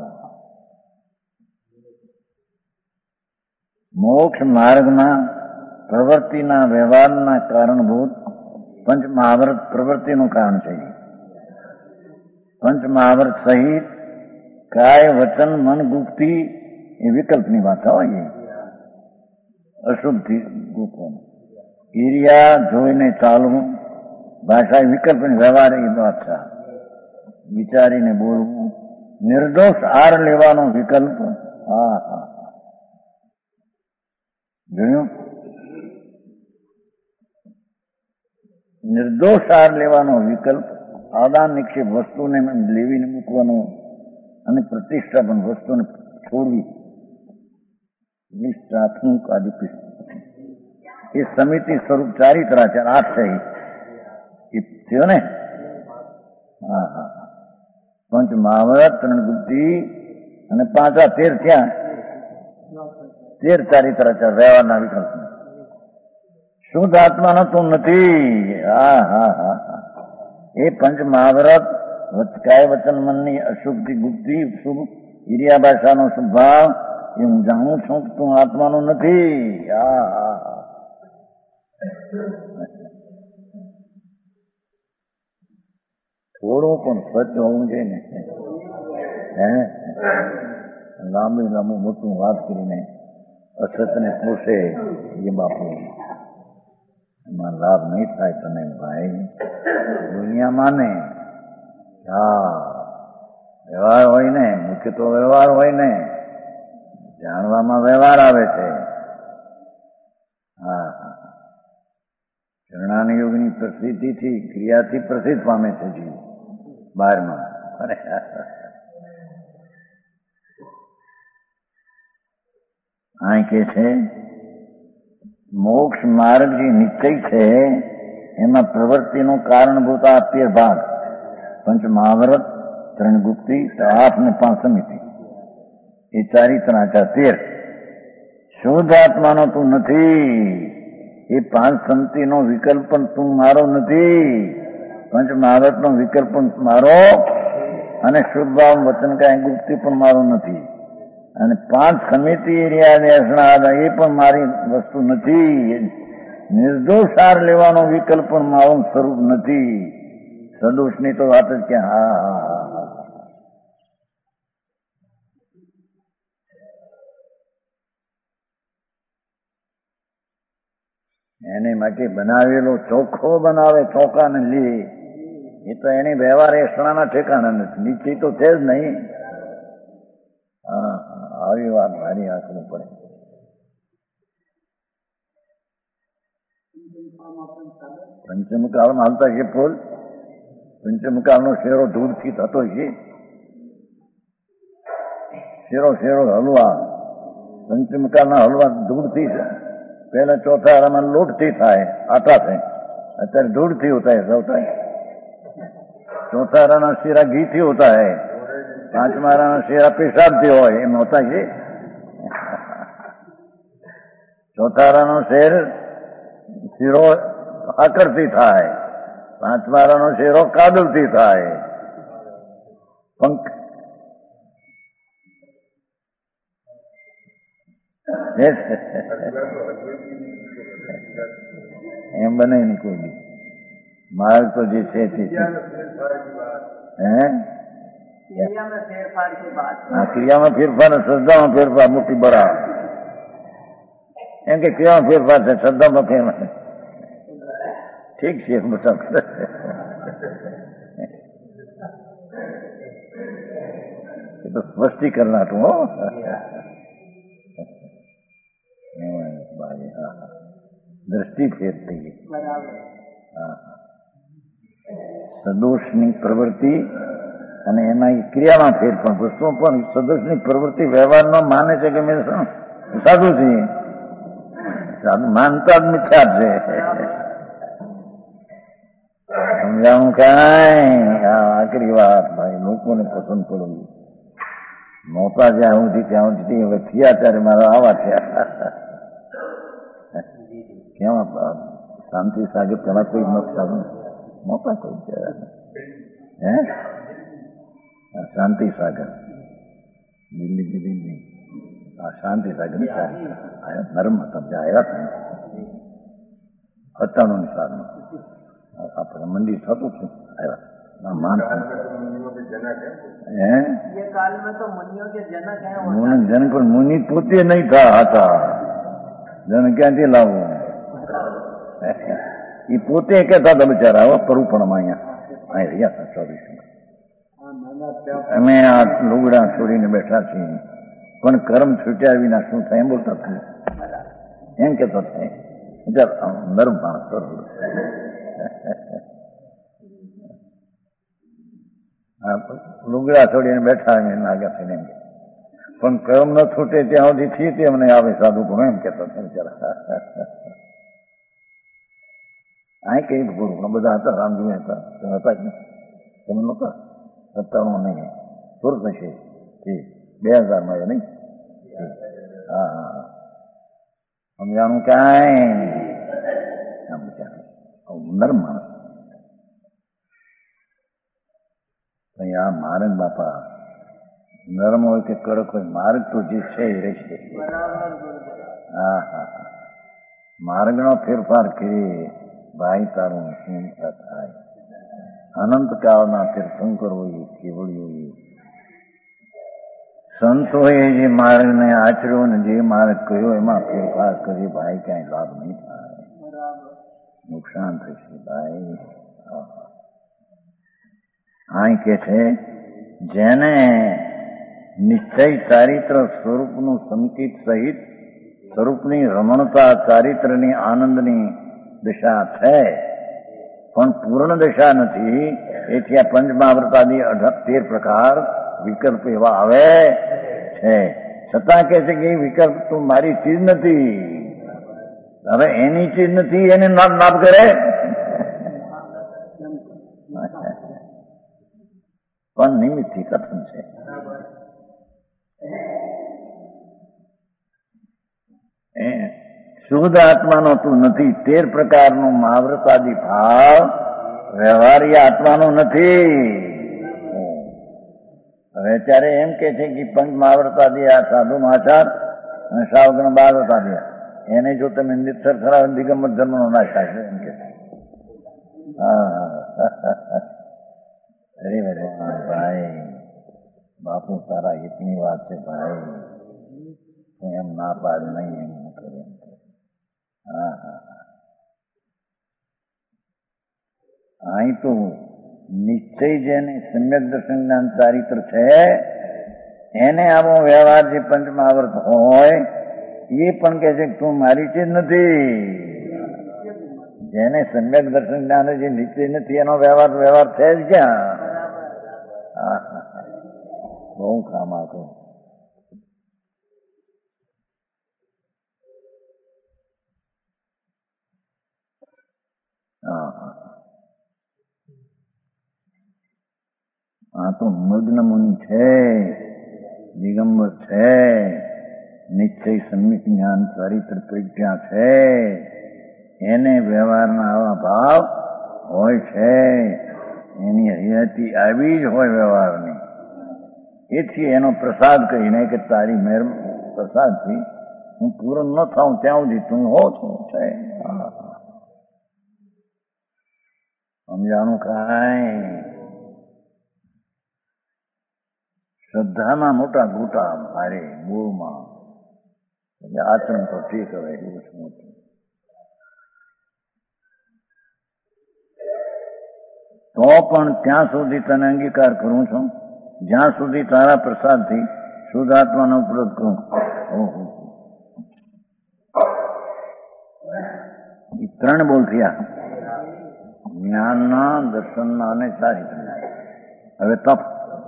[SPEAKER 2] મોક્ષ માર્ગમાં પ્રવૃત્તિના વ્યવહારના કારણભૂત પંચ મહાવર્ત પ્રવૃત્તિનું કારણ છે. પંચ મહાવર્ત સહિત કાય વચન મન ગુપ્તિ એ વિકલ્પની વાત હોય. અશુભથી ગુપ્તવાનું ક્રિયા જોઈને ચાલવું, ભાષા વિકલ્પની વ્યવહાર એ વાત છે. વિચારીને બોલવું, નિર્દોષ આર લેવાનો વિકલ્પ. હા હા જોયું, નિર્દોષ આર લેવાનો વિકલ્પ, આદાન નિક્ષેપ વસ્તુને લેવીને મૂકવાનો અને પ્રતિષ્ઠાપન વસ્તુને છોડવી, નિષ્ઠાત્મક આદિ એ સમિતિ સ્વરૂપ ચારિત્રાચાર આઠ છે એ થયો ને. હા હા પંચ મહાવર્ત ત્રણ ગુપ્તિ અને પાંચા તેર થયા. તેર ચારિત્રાચાર વ્યવહારના વિકલ્પ. શુદ્ધ આત્માનો તું નથી. હા હા હા એ પંચ મહાવરત કાય વચન મનની અશુભથી ગુપ્તિ શુભ હિરિયા ભાષાનો સ્વભાવ એ હું જાણું છું કે તું આત્માનો નથી. હા હા હા થોડું પણ સચ હોવું જોઈએ ને. હે લાંબી લાંબુ મોટું વાત કરીને અસતને પોષે એ બાપુ એમાં લાભ નહીં થાય તને ભાઈ. દુનિયામાં ને હા વ્યવહાર હોય ને, મુખ્ય તો વ્યવહાર હોય ને, જાણવામાં વ્યવહાર આવે છે. હા હા શરણાની યોગની પ્રસિદ્ધિથી ક્રિયાથી પ્રસિદ્ધ પામે છે જીવ બહારમાં. અરે આ કે છે મોક્ષ માર્ગ જે નિશ્ચય છે એમાં પ્રવૃત્તિનું કારણભૂત આ તેર ભાગ પંચ મહાવરત ત્રણ ગુપ્તિ આઠ ને પાંચ સમિતિ એ ચારિત્રાચાર તેર. શુદ્ધ આત્માનો તું નથી. એ પાંચ સમિતિનો વિકલ્પ પણ તું મારો નથી. પંચ મહાવરતનો વિકલ્પ પણ મારો અને શુદ્ધ ભાવ વચન કાંઈ ગુપ્તિ પણ મારો નથી. અને પાંચ સમિતિ એરિયા એ પણ મારી વસ્તુ નથી. નિર્દોષ સાર લેવાનો વિકલ્પ પણ મારું સ્વરૂપ નથી. સદોષની તો વાત જ કે હા હા હા હા એને માટે બનાવેલો ચોખ્ખો બનાવે ચોખાને લે એ તો એની વ્યવહાર એસણાના ઠેકાણા નથી. નીચે તો છે જ નહીં. હા આવી વાત મારી આંખનું પડે. પંચમકાળમાં હાલતા છે ફૂલ. પંચમકાળનો શેરો દૂરથી થતો છે. શેરો શેરો હલવા પંચમકાળના હલવા દૂરથી છે. પહેલા ચોથા આરામાં લોટથી થાય, આટા થાય. અત્યારે દૂરથી હોતા है सब होता है. चौथा आराना શેરા ઘીથી હોતા है. પાંચમા આરાના શેરા પેશાબથી હોય એમ હોતા છે. ચોથા આરાનો શેર શીરો આકરથી થાય. પાંચમા આરાનો શેરો કાદવથી થાય. પંખ એમ બને નહીં કોઈ બી. માર્ગ તો જે છે તે હે ક્રિયામાં ફેરફાર શ્રદ્ધામાં ફેરફાર મોટી બરાબર. એમ કે ક્રિયામાં ફેરફાર છે, શ્રદ્ધામાં ફેરફાર. ઠીક છે મતલબ એ તો સ્પષ્ટીકરણ હતું. હો દ્રષ્ટિ ફેર થઈ ગઈ. સદોષની પ્રવૃત્તિ અને એના ક્રિયામાં ફેર પણ વસ્તુઓ પણ સદોષની પ્રવૃત્તિ વ્યવહારમાં માને છે કે મેં સાધુ છીએ. સાધુ માનતા જ મિથ્યા છે. સમજાવું કાંઈ આકરી વાત ભાઈ. લોકોને પસંદ પડવું નહોતા જ્યાં સુધી ત્યાં સુધી હવે થયા ત્યારે મારા આવા થયા. કેવા શાંતિ સાગર પેલા કોઈ નોતા નહોતા કોઈ હે શાંતિ સાગર દિલ્હી દિલ્હી આ શાંતિ સાગર નર્મ હતા આવ્યા સત્તાણું ની સાલમાં આપણે મંદિર થતું છે આવ્યા માન હે જન પણ મુનિ પોતે નહીં થા હતા જન ક્યાંથી લાવવું એ પોતે કહેતા હતા બિચારા આવા પરુપણમાં અહીંયા અહીં રહ્યા હતા ચોવીસ અમે આ લુગડા છોડીને બેઠા છીએ પણ કર્મ છૂટ્યા વિના શું થાય એમ બોલતા થાય એમ કેતો થાય નર્મ માણસ લુગડા છોડીને બેઠા એમ આગળ થઈને એમ પણ કર્મ ન છૂટે ત્યાં સુધી થી તે અમને આવે સાધુ પણ એમ કેતો થાય બિચારા. આ કઈ ગુરુ બધા હતા રામજી હતા હતા જ તમે નહોતા સત્તાણું નહીં સુરત છે બે હજાર માં નહીં હા હા સમજાણું ક્યાંય નર્મ માણસ આ માર્ગ બાપા નરમ હોય કે કડક હોય માર્ગ તો જે છે એ રહેશે. હા હા હા માર્ગનો ફેરફાર કરીએ ભાઈ તારું શું થાય અનંત કાળના તીર્થંકર હોય કેવળ્યો હોય સંતોએ જે માર્ગને આચર્યો ને જે માર્ગ કર્યો એમાં ફેરફાર કરી ભાઈ ક્યાંય લાભ નહીં થાય નુકસાન થશે ભાઈ. આ કે છે જેને નિશ્ચય ચારિત્ર સ્વરૂપનું સંકિત સહિત સ્વરૂપની રમણતા ચારિત્રની આનંદની દશા છે પણ પૂર્ણ દશા નથી એથી આ પંચમહાવૃતાદી તેર પ્રકાર વિકલ્પ એવા આવે છે છતાં કે છે કે વિકલ્પ તો મારી ચીજ નથી. હવે એની ચીજ નથી એને નામ નામ કરે પણ નિમિત્તથી કથન છે. શુદ્ધ આત્માનો તું નથી તેર પ્રકારનો મહાવ્રતાદી ભાવ વ્યવહારી આત્માનો નથી. હવે અત્યારે એમ કે છે કે પંચ મહાવ્રતાદી આ સાધુ મહાચાર અને શ્રાવક બારતાદી એને જો તમે નિત્સર ખરા દિગંબર ધર્મ નો નાશ થાય છે એમ કે અરે ભગવાન ભાઈ બાપુ તારા હિતની વાત છે ભાઈ હું એમ ના પાડ નહીં એમ કરે એમ હા હા અહીં તો નિશ્ચય જેને સમ્યક દર્શન જ્ઞાન ચારિત્ર છે એને આવો વ્યવહાર જે પંચમહાવર્ત હોય એ પણ કે છે તું મારી ચીજ નથી. જેને સમ્યક દર્શન જ્ઞાન જે નિશ્ચય નથી એનો વ્યવહાર વ્યવહાર છે જ ક્યાં. બહુ કામ આપો આ તો મગ્ન મુનિ છે દિગંબર છે નિશ્ચય સમ્યક જ્ઞાન ચારિત્ર પ્રજ્ઞા છે એને વ્યવહારના આવા ભાવ હોય છે એની હરિયાતી આવી જ હોય વ્યવહારની એથી એનો પ્રસાદ કહીને કે તારી મેર પ્રસાદથી હું પૂર્ણ ન થાઉં ત્યાં સુધી તું હો છું છે સમજાણું કાંઈ. શ્રદ્ધામાં મોટા ગોટા મારે મૂળમાં આચરણ તો ઠીક હવે એવું શું હતું. તો પણ ત્યાં સુધી તને અંગીકાર કરું છું જ્યાં સુધી તારા પ્રસાદથી શુદ્ધ આત્માનો ઉપયોગ કરું. ઓહો એ ત્રણ બોલ થયા જ્ઞાનના દર્શનના અને ચારિત્રના. હવે તપ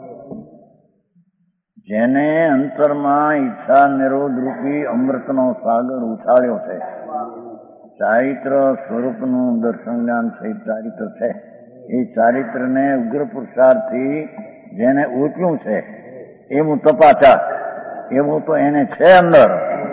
[SPEAKER 2] જેને અંતરમાં ઈચ્છા નિરોધ રૂપી અમૃતનો સાગર ઉછાળ્યો છે ચારિત્ર સ્વરૂપનું દર્શન જ્ઞાન સહિત ચારિત્ર છે એ ચારિત્રને ઉગ્ર પુરુષાર્થથી જેને ઉચ્યું છે એવું તપાચાર એવું તો એને છે અંદર.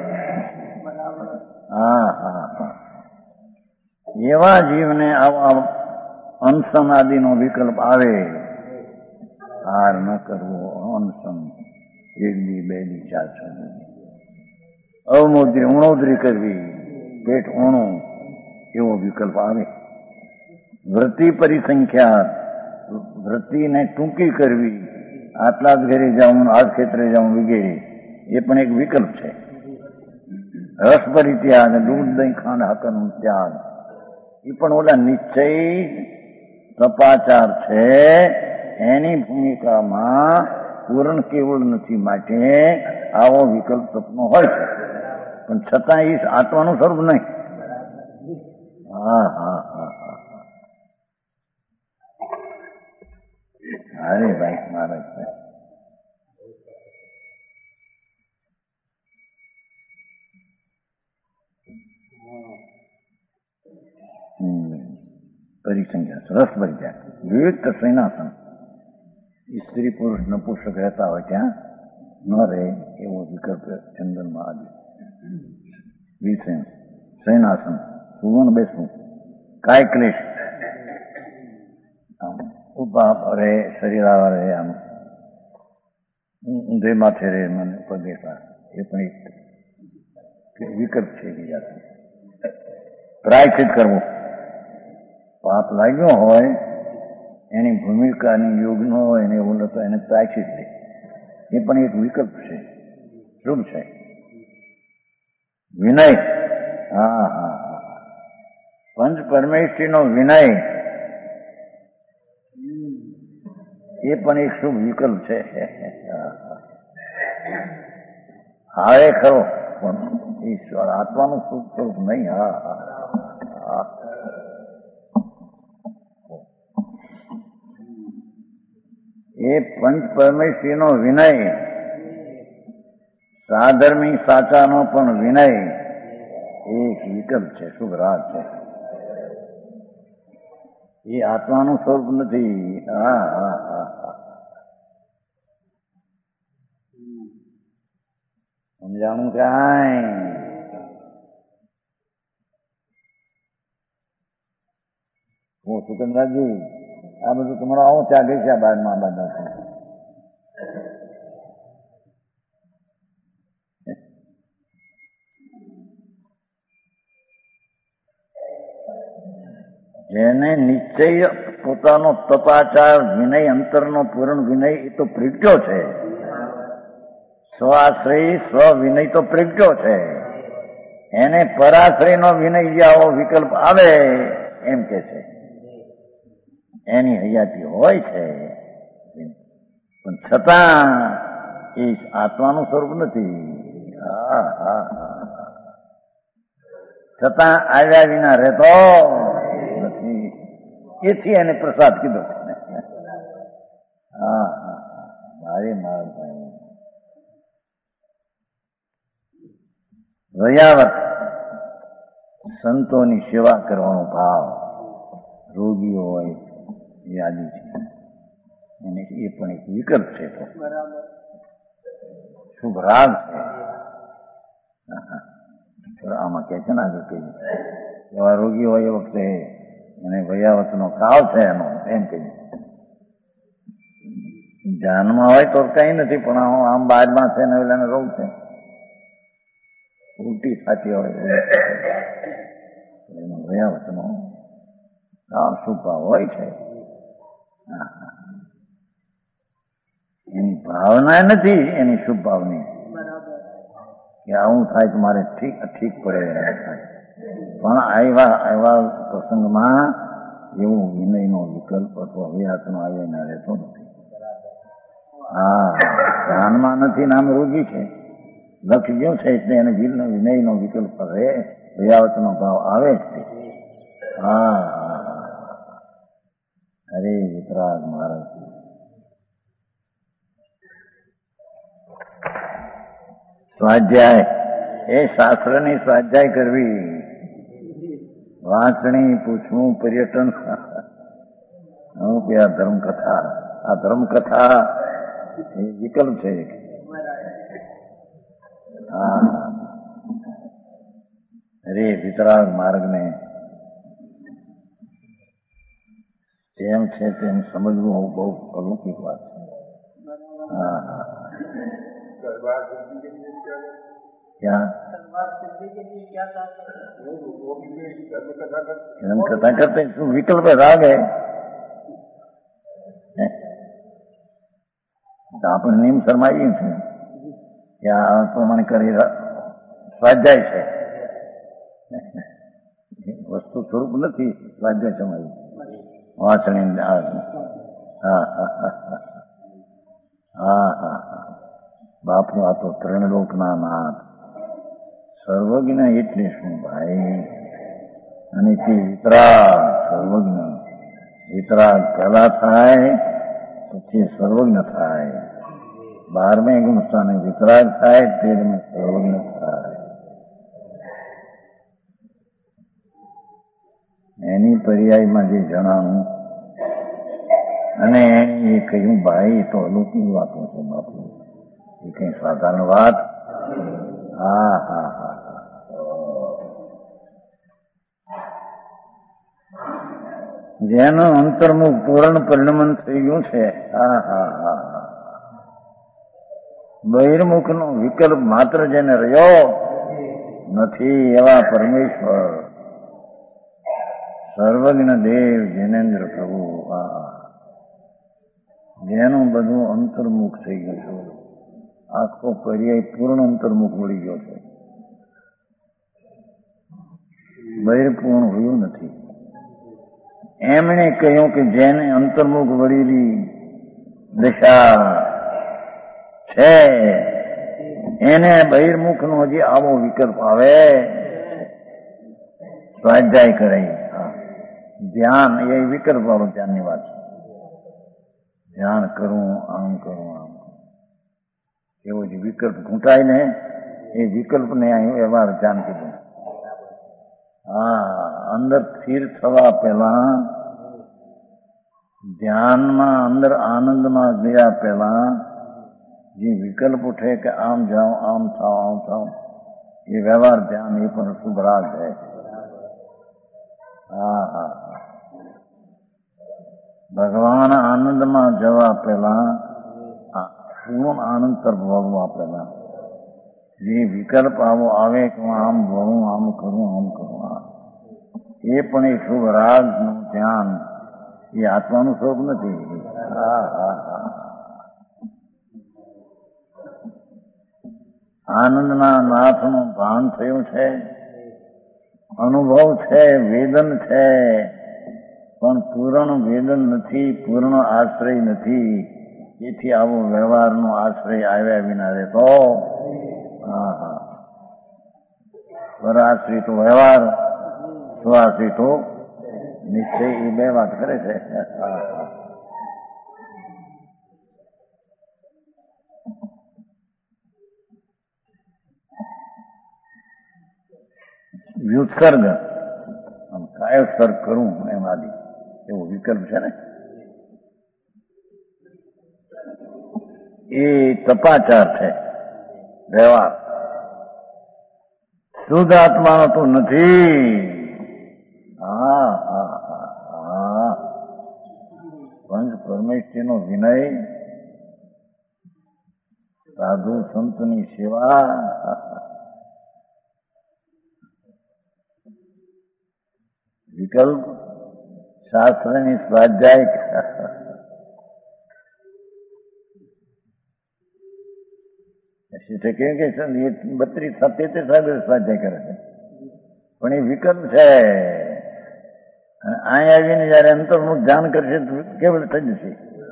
[SPEAKER 2] હા હા હા એવા જીવને આવા અનશન આદિનો વિકલ્પ આવે. હાર ન કરવો, અનશન એક દી બે દી ચાર છ અવમોદરી ઉણોદરી કરવી, પેટ ઊણું એવો વિકલ્પ આવે. વૃત્તિ પરિસંખ્યા વૃત્તિને ટૂંકી કરવી, આટલા જ ઘરે જાઉં આ ક્ષેત્રે જાઉં વગેરે એ પણ એક વિકલ્પ છે. રસ પરિત્યાગ, દૂધ દહીં ખાંડ હાકરનો ત્યાગ એ પણ ઓલા નિશ્ચય તપાચાર છે. એની ભૂમિકામાં પૂર્ણ કેવળ નથી માટે આવો વિકલ્પ સપનો હોય છે, પણ છતાં એ આત્માનું સ્વરૂપ નહીં. હા હા હા હા અરે ભાઈ મહારાજ પરિસંખ્યા રસ ભરી જાય વિવિધ સૈનાસન સ્ત્રી પુરુષ નપુંસક રહેતા હોય ત્યાં ન રહે એવો વિકલ્પ ચંદનમાં આદિ વિષય સૈનાસન સુવર્ણ બેસવું કાય ક્લેશ ઉભા રહે શરીર આવા રહે આમ ઊંધે માથે રહે મને પગેસા એ પણ એક વિકલ્પ છે. પ્રાયશ્ચિત કરવું પાપ લાગ્યો હોય એની ભૂમિકાની યોગ ન હોય એને એવું તો એને પ્રાયશ્ચિત લે એ પણ એક વિકલ્પ છે, શુભ છે. વિનય હા હા હા પંચ પરમેશ્વરીનો વિનય એ પણ એક શુભ વિકલ્પ છે. હારે ખરો પણ ઈશ્વર આત્માનું શુભ સ્વરૂપ નહીં. હા હા એ પંચ પરમેશ્વરીનો વિનય, સાધર્મી સાચાનો પણ વિનય એક વિકલ્પ છે, શુભ રાગ છે. એ આત્માનું સ્વરૂપ નથી. હા હા હા હા સમજાણું કાંઈ હું સુકંદરાજી આ બધું તમારો આવો ત્યાં ગઈ છે આ બાદમાં બધા જેને નિશ્ચય પોતાનો તપાચાર વિનય અંતરનો પૂર્ણ વિનય એ તો પ્રગટ્યો છે. સ્વાશ્રય સ્વ વિનય તો પ્રગટ્યો છે. એને પરાશ્રયનો વિનય જે આવો વિકલ્પ આવે એમ કે છે એની હયાતી હોય છે, પણ છતાં એ આત્માનું સ્વરૂપ નથી. હા હા હા છતાં આવ્યા વિના રહેતો નથી. એથી એને પ્રસાદ કીધો છે. હા હા મારે મારા ભાઈ વયાવત સંતોની સેવા કરવાનો ભાવ, રોગીઓ હોય યાદી છે અને એ પણ એક વિકલ્પ છે. તો શુભ રાગ છે. આમાં કે છે ને આગળ કહ્યું એવા રોગી હોય એ વખતે એને વયાવતનો કાળ છે એનો એમ કહ્યું. જાનમાં હોય તો કઈ નથી, પણ આમ બાદમાં છે ને એને રોગ છે ઉલટી થતી હોય એનો વયાવતનો કાળ શુભ ભાવ હોય છે. એની ભાવના નથી એની શુભ ભાવની કે આવું થાય તો મારે ઠીક ઠીક પડે, પણ આવ્યા આવ્યા પ્રસંગમાં એવું વિનયનો વિકલ્પ અથવા અભ્યાસનો આવ્યો રહેતો નથી. હા ધ્યાનમાં નથી નામ રોગી છે, લક્ષ ગયો છે એટલે એને વિનયનો વિકલ્પ રહે, અભ્યાસનો ભાવ આવે છે. હા અરે વિતરાગ મહારાજ સ્વાધ્યાય એ શાસ્ત્રની સ્વાધ્યાય કરવી, વાંચણી પૂછવું પર્યટન ધર્મકથા આ ધર્મ કથા એ વિકલ્પ છે. હા, અરે વિતરાગ માર્ગને જેમ છે તેમ સમજવું બહુ અલૌકિક વાત છે. હા હા, ક્યાં ધર્મ કથા કરતે શું વિકલ્પ રાગ હે? આપણે નિયમ શરમાવીએ છીએ કે આ પ્રમાણે કરી સ્વાધ્યાય છે, વસ્તુ સ્વરૂપ નથી સ્વાધ્યાય સમાયું વાંચણી. હા હા હા હા હા, બાપુ આ તો ત્રણલોકના નાથ સર્વજ્ઞ એટલે શું ભાઈ? અને તે વિતરાગ સર્વજ્ઞ, વિતરાગ પહેલા થાય પછી સર્વજ્ઞ થાય. બારમે ગુણ સ્થાને વિતરાગ થાય, તેરમે સર્વજ્ઞ થાય. એની પર્યાયમાં જે જણાવું અને એ કહ્યું ભાઈ તો અલૌકિક વાતો છે બાપુ, એ કઈ સાધારણ વાત? હા હા હા, જેનું અંતર્મુખ પૂર્ણ પરિણમન થઈ ગયું છે. હા હા હા, બહિર્મુખ નો વિકલ્પ માત્ર જેને રહ્યો નથી એવા પરમેશ્વર સર્વજ્ઞ દેવ જૈનેન્દ્ર પ્રભુ, જેનું બધું અંતર્મુખ થઈ ગયું છે. આખો પર્યાય પૂર્ણ અંતર્મુખ વળી ગયો છે, બહિર્પૂર્ણ હોયું નથી. એમણે કહ્યું કે જેને અંતર્મુખ વળેલી દશા છે એને બહિર્મુખ નો હજી આવો વિકલ્પ આવે, સ્વાધ્યાય કરાય. ધ્યાન એ વિકલ્પ વાળું ધ્યાનની વાત છે. ધ્યાન કરવું, આમ કરવું, આમ એવો જે વિકલ્પ ઘૂંટાય ને એ વિકલ્પને અહીં વ્યવહાર ધ્યાન કીધું. હા, અંદર સ્થિર થવા પહેલા, ધ્યાનમાં અંદર આનંદમાં ગયા પહેલા જે વિકલ્પ ઉઠે કે આમ જાઓ, આમ થાવ, આમ થાવ, એ વ્યવહાર ધ્યાન એ પણ શુભરાગ છે. હા હા, ભગવાન આનંદમાં જવા પહેલા, પૂર્ણ આનંદ તરફ ભોગવા પહેલા જે વિકલ્પ આવો આવે કે હું આમ ભણું, આમ કરું, આમ કરું, એ પણ એ શુભ રાગ નું ધ્યાન, એ આત્માનું સ્વરૂપ નથી. હા હા હા, આનંદના નાથનું ભાન થયું છે, અનુભવ છે, વેદન છે, પણ પૂર્ણ વેદન નથી, પૂર્ણ આશ્રય નથી. એથી આવો વ્યવહારનો આશ્રય આવ્યા વિના રહેતો. હા હા, પરાશ્રિત વ્યવહાર, સ્વાશ્રિત નિશ્ચય, એ બે વાત કરે છે. હા હા, વ્યુત્સર્ગ આમ કાયો સર્ગ કરું એમ આદિ એવો વિકલ્પ છે ને, એ તપાચાર છે, વ્યવહાર શુદ્ધ આત્માનો તો નથી. હા હા હા હા, પંચ પરમેશ્વરીનો વિનય, સાધુ સંતની સેવા, વિકલ્પ શાસ્ત્રની સ્વાધ્યાય. કેમ કે બત્રીસ તેત્રીસ સાગર સ્વાધ્યાય કરે છે, પણ એ વિકલ્પ છે. અહીં આવીને જયારે અંતરનું ધ્યાન કરશે તો કેવળ થઈ જશે.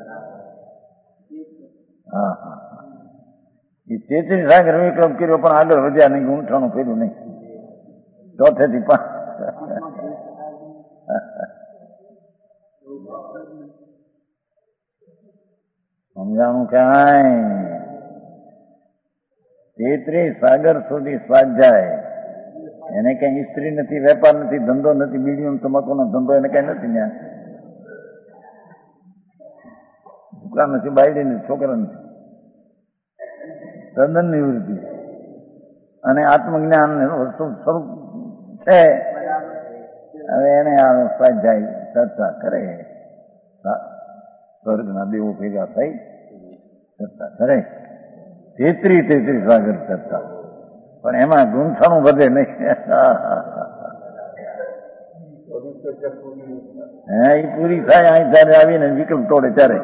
[SPEAKER 2] હા હા, એ તેત્રીસ સાગર વિકલ્પ કર્યો પણ આગળ વધ્યા નહીં, ઊંઠાણું કર્યું નહીં, ચોથે થી પાંચ. સમજાણું ક્યાંય? તેત્રીસ સાગર સુધી સ્વાધ્યાય, એને કઈ સ્ત્રી નથી, વેપાર નથી, ધંધો નથી, બીડીનો તમાકુનો ધંધો એને કઈ નથી. ત્યાં છોકરા નથી, બાયડી નથી, છોકરા નથી, તદ્દન નિવૃત્તિ. અને આત્મજ્ઞાન વસ્તુ સ્વરૂપ છે. હવે એને આ સ્વાધ્યાય ચર્ચા કરે, સ્વર્ગના દેવો ભેગા થઈ ચર્ચા કરે, તેત્રી તેત્રી સાગર ચર્ચા, પણ એમાં ગૂંથણું વધે નહીં. હે એ પૂરી થાય અહીં ત્યારે આવીને વિકલ્પ તોડે ત્યારે.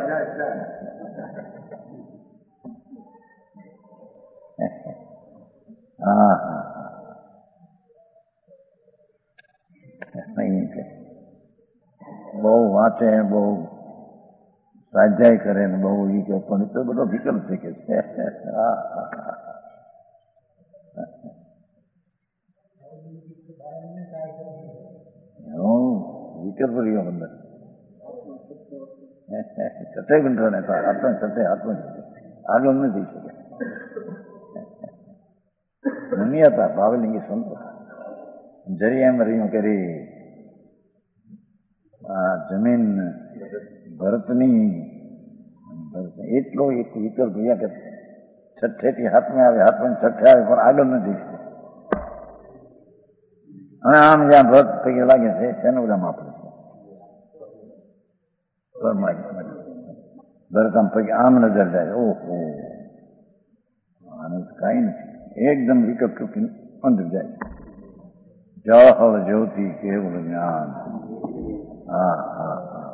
[SPEAKER 2] હા હા બહુ વાંચે, બહુ સ્વાધ્યાય કરે ને બહુ ઈ કે પણ તો બધો વિકલ્પ છે કે છે. વિકલ્પ રહ્યો અંદર છઠે ગુંઠો ને આત્મ છઠે આત્મ આગળ નથી શકે. મુનિ હતા ભાવલિંગી સંતો, જરી એમ રહ્યું કરી આ જમીન ભરતની એટલો એક વિકલ્પ રહ્યા કે છઠ્ઠેથી હાથમાં આવે, હાથમાં છઠ્ઠે આવે પણ આગળ નથી. અને આમ જ્યાં ભરત પૈકી લાગે છે તેનું બધા માપે છે. ભરત આમ પૈકી આમ નજર જાય, ઓહો આને કઈ નથી, એકદમ વિકલ્પ ચૂકી અંદર જાય. જળ જ્યોતિ કેવલ જ્ઞાન. હા હા હા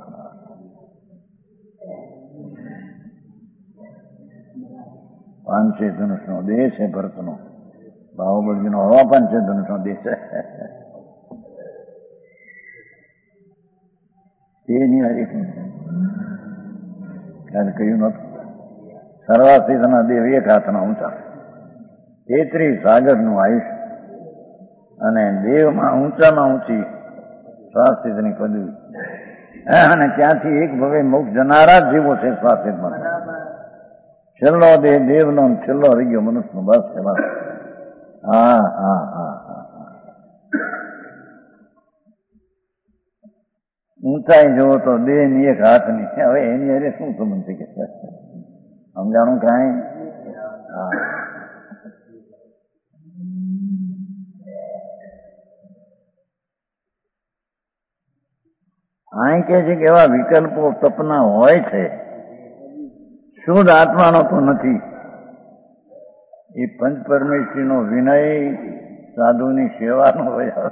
[SPEAKER 2] પાંચે ધનુષ નો દેશ છે ભરત નો, બાહુબલી નો હવા પાંચે ધનુષ નો દેશ છે. એ નહીં ત્યારે કહ્યું નતું, સર્વાસ્થિતના દેવ એક હાથના ઊંચા, તેત્રી સાગર નું આયુષ્ય, અને દેવમાં ઊંચામાં ઊંચી સ્વાસ્થિતની પદવી, અને ત્યાંથી એક ભવે મોક્ષ જનારા જ જીવો છે સ્વાસ્થિતમાં. છેલ્લો દેહ દેવનો, છેલ્લો રહી ગયો મનુષ્યનો, બસ એમાં. હા હા હા હા ઊંચાઈ જોવો તો દેહ ની એક હાથની. હવે એની અરે શું સંબંધ છે કે સમજાણું કાંઈ? હા અહીં કે છે કે એવા વિકલ્પો તપના હોય છે, શુદ્ધ આત્માનો તો નથી. એ પંચ પરમેશ્વરીનો વિનય, સાધુની સેવાનો હોય.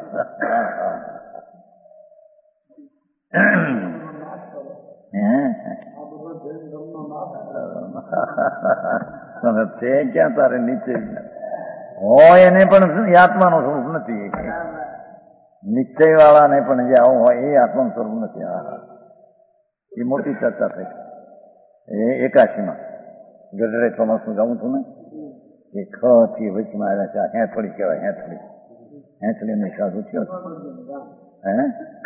[SPEAKER 2] તે ક્યાં તારે નીચે હોય એને પણ આત્માનું સ્વરૂપ નથી. નિશ્ચય વાળાને પણ જે આવું હોય એ આત્માનું સ્વરૂપ નથી. હા એ મોટી ચર્ચા થઈ એ એકાશીમાં ગઢડે ચોમાસું જાઉં છું ને, એ ખ થી વચમાં આવ્યા છે. આ હેથળી કહેવાય, હેથળી હેથળી ને સાધુ થયો હે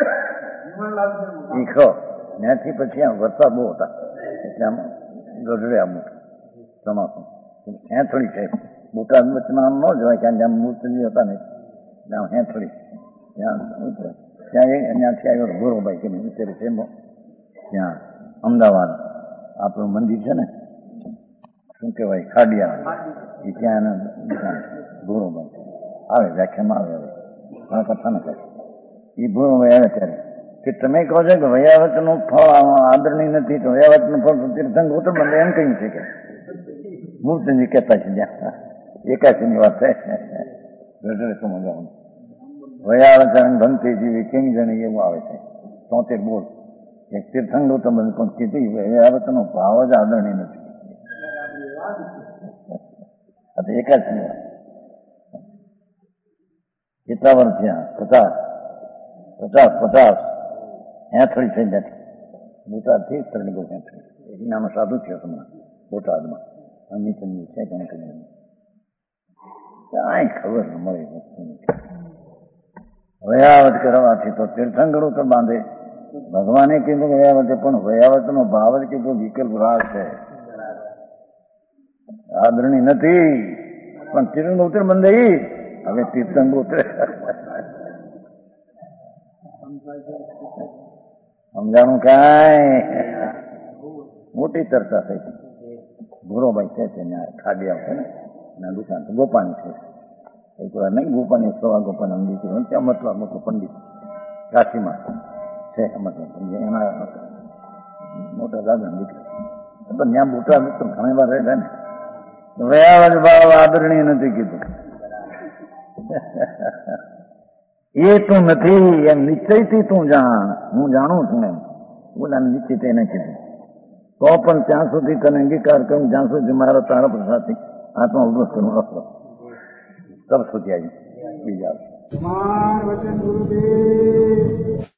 [SPEAKER 2] એ ખ ત્યાંથી પછી આમ વરસાદ બહુ હતા એટલે આમ ગઢડે આમ ચોમાસું હેથળી છે. બોટાદ વચમાં આમ ન જવાય કારણ કે આમ મૂર્તિ હતા ને આમ હેથળી ત્યાં ત્યાંથી આવ્યો ગોરોભાઈ કે અત્યારે છે ત્યાં અમદાવાદ આપણું મંદિર છે ને શું કહેવાય ખાડિયા, એ ત્યાં ગોરોભાઈ આવે વ્યાખ્યામાં આવે. હવે આ કથા ન કરે એ ગોરોભાઈ આવે ત્યારે કે તમે કહો છો કે વયાવતનું ફળ આદરણીય નથી, તો વયાવતનું ફળ તીર્થંકર ઉત્તર બંધ એમ કહ્યું છે કે મૂર્તિજી કહેતા છે જ્યાં એકાશીની વાત છે. સમજાવું વયાવચન ભંતી જીવી કિંગ જણી એવું આવે છે તોતેર બોલ એક તીર્થંકર ઉત્તર બંધ પણ કીધી વયાવતનો ભાવ જ આદરણીય નથી. એકાશીની વાત કેટલા વર્ષ થયા? પચાસ પચાસ પચાસ હેથળી થઈ જતી બોટાદથી તરણીગો હેથળી એ નાનો સાધુ થયો તમને બોટાદમાં અમિતની છે કંઈ કાંઈ ખબર ન મળે વસ્તુની. વયાવત કરવાથી તો તીર્થંકર ઉત્તર બાંધે. ભગવાને કીધું વયાવતે પણ વયાવતનો ભાવ જ કીધું વિકલ્પ રાગ છે, આદરણી નથી. પણ તીર્થ ઉત્તર બંધે હવે તીર્થંકર ઉતરે સમજાણું કાંઈ? મોટી ચર્ચા થઈ હતી. ભૂરોભાઈ છે છે ત્યાં ખાડી આવશે ને ના દુકાન તો ગોપાની છે એક વાર નહીં ગોપાની સવા ગોપાની દીકરી ત્યાં મતલબ મોટો પંડિત કાશીમાં છે મતલબ એના મોટા દાદા દીકરી તો ત્યાં મોટા મિત્રો ઘણી વાર રહેલા ને રહ્યા ભાવ આદરણીય નથી કીધું એ તું નથી એમ નિશ્ચયથી તું જાણ હું જાણું છું એમ બોલા નિશ્ચિત એને કીધું તો પણ ત્યાં સુધી તને અંગીકાર કરું જ્યાં સુધી મારા તારા પ્રસાદથી આત્મા ઉદ્રસ કરું રસ્તો તબ સુધી આવી બીજા
[SPEAKER 4] વચન ગુરુદેવ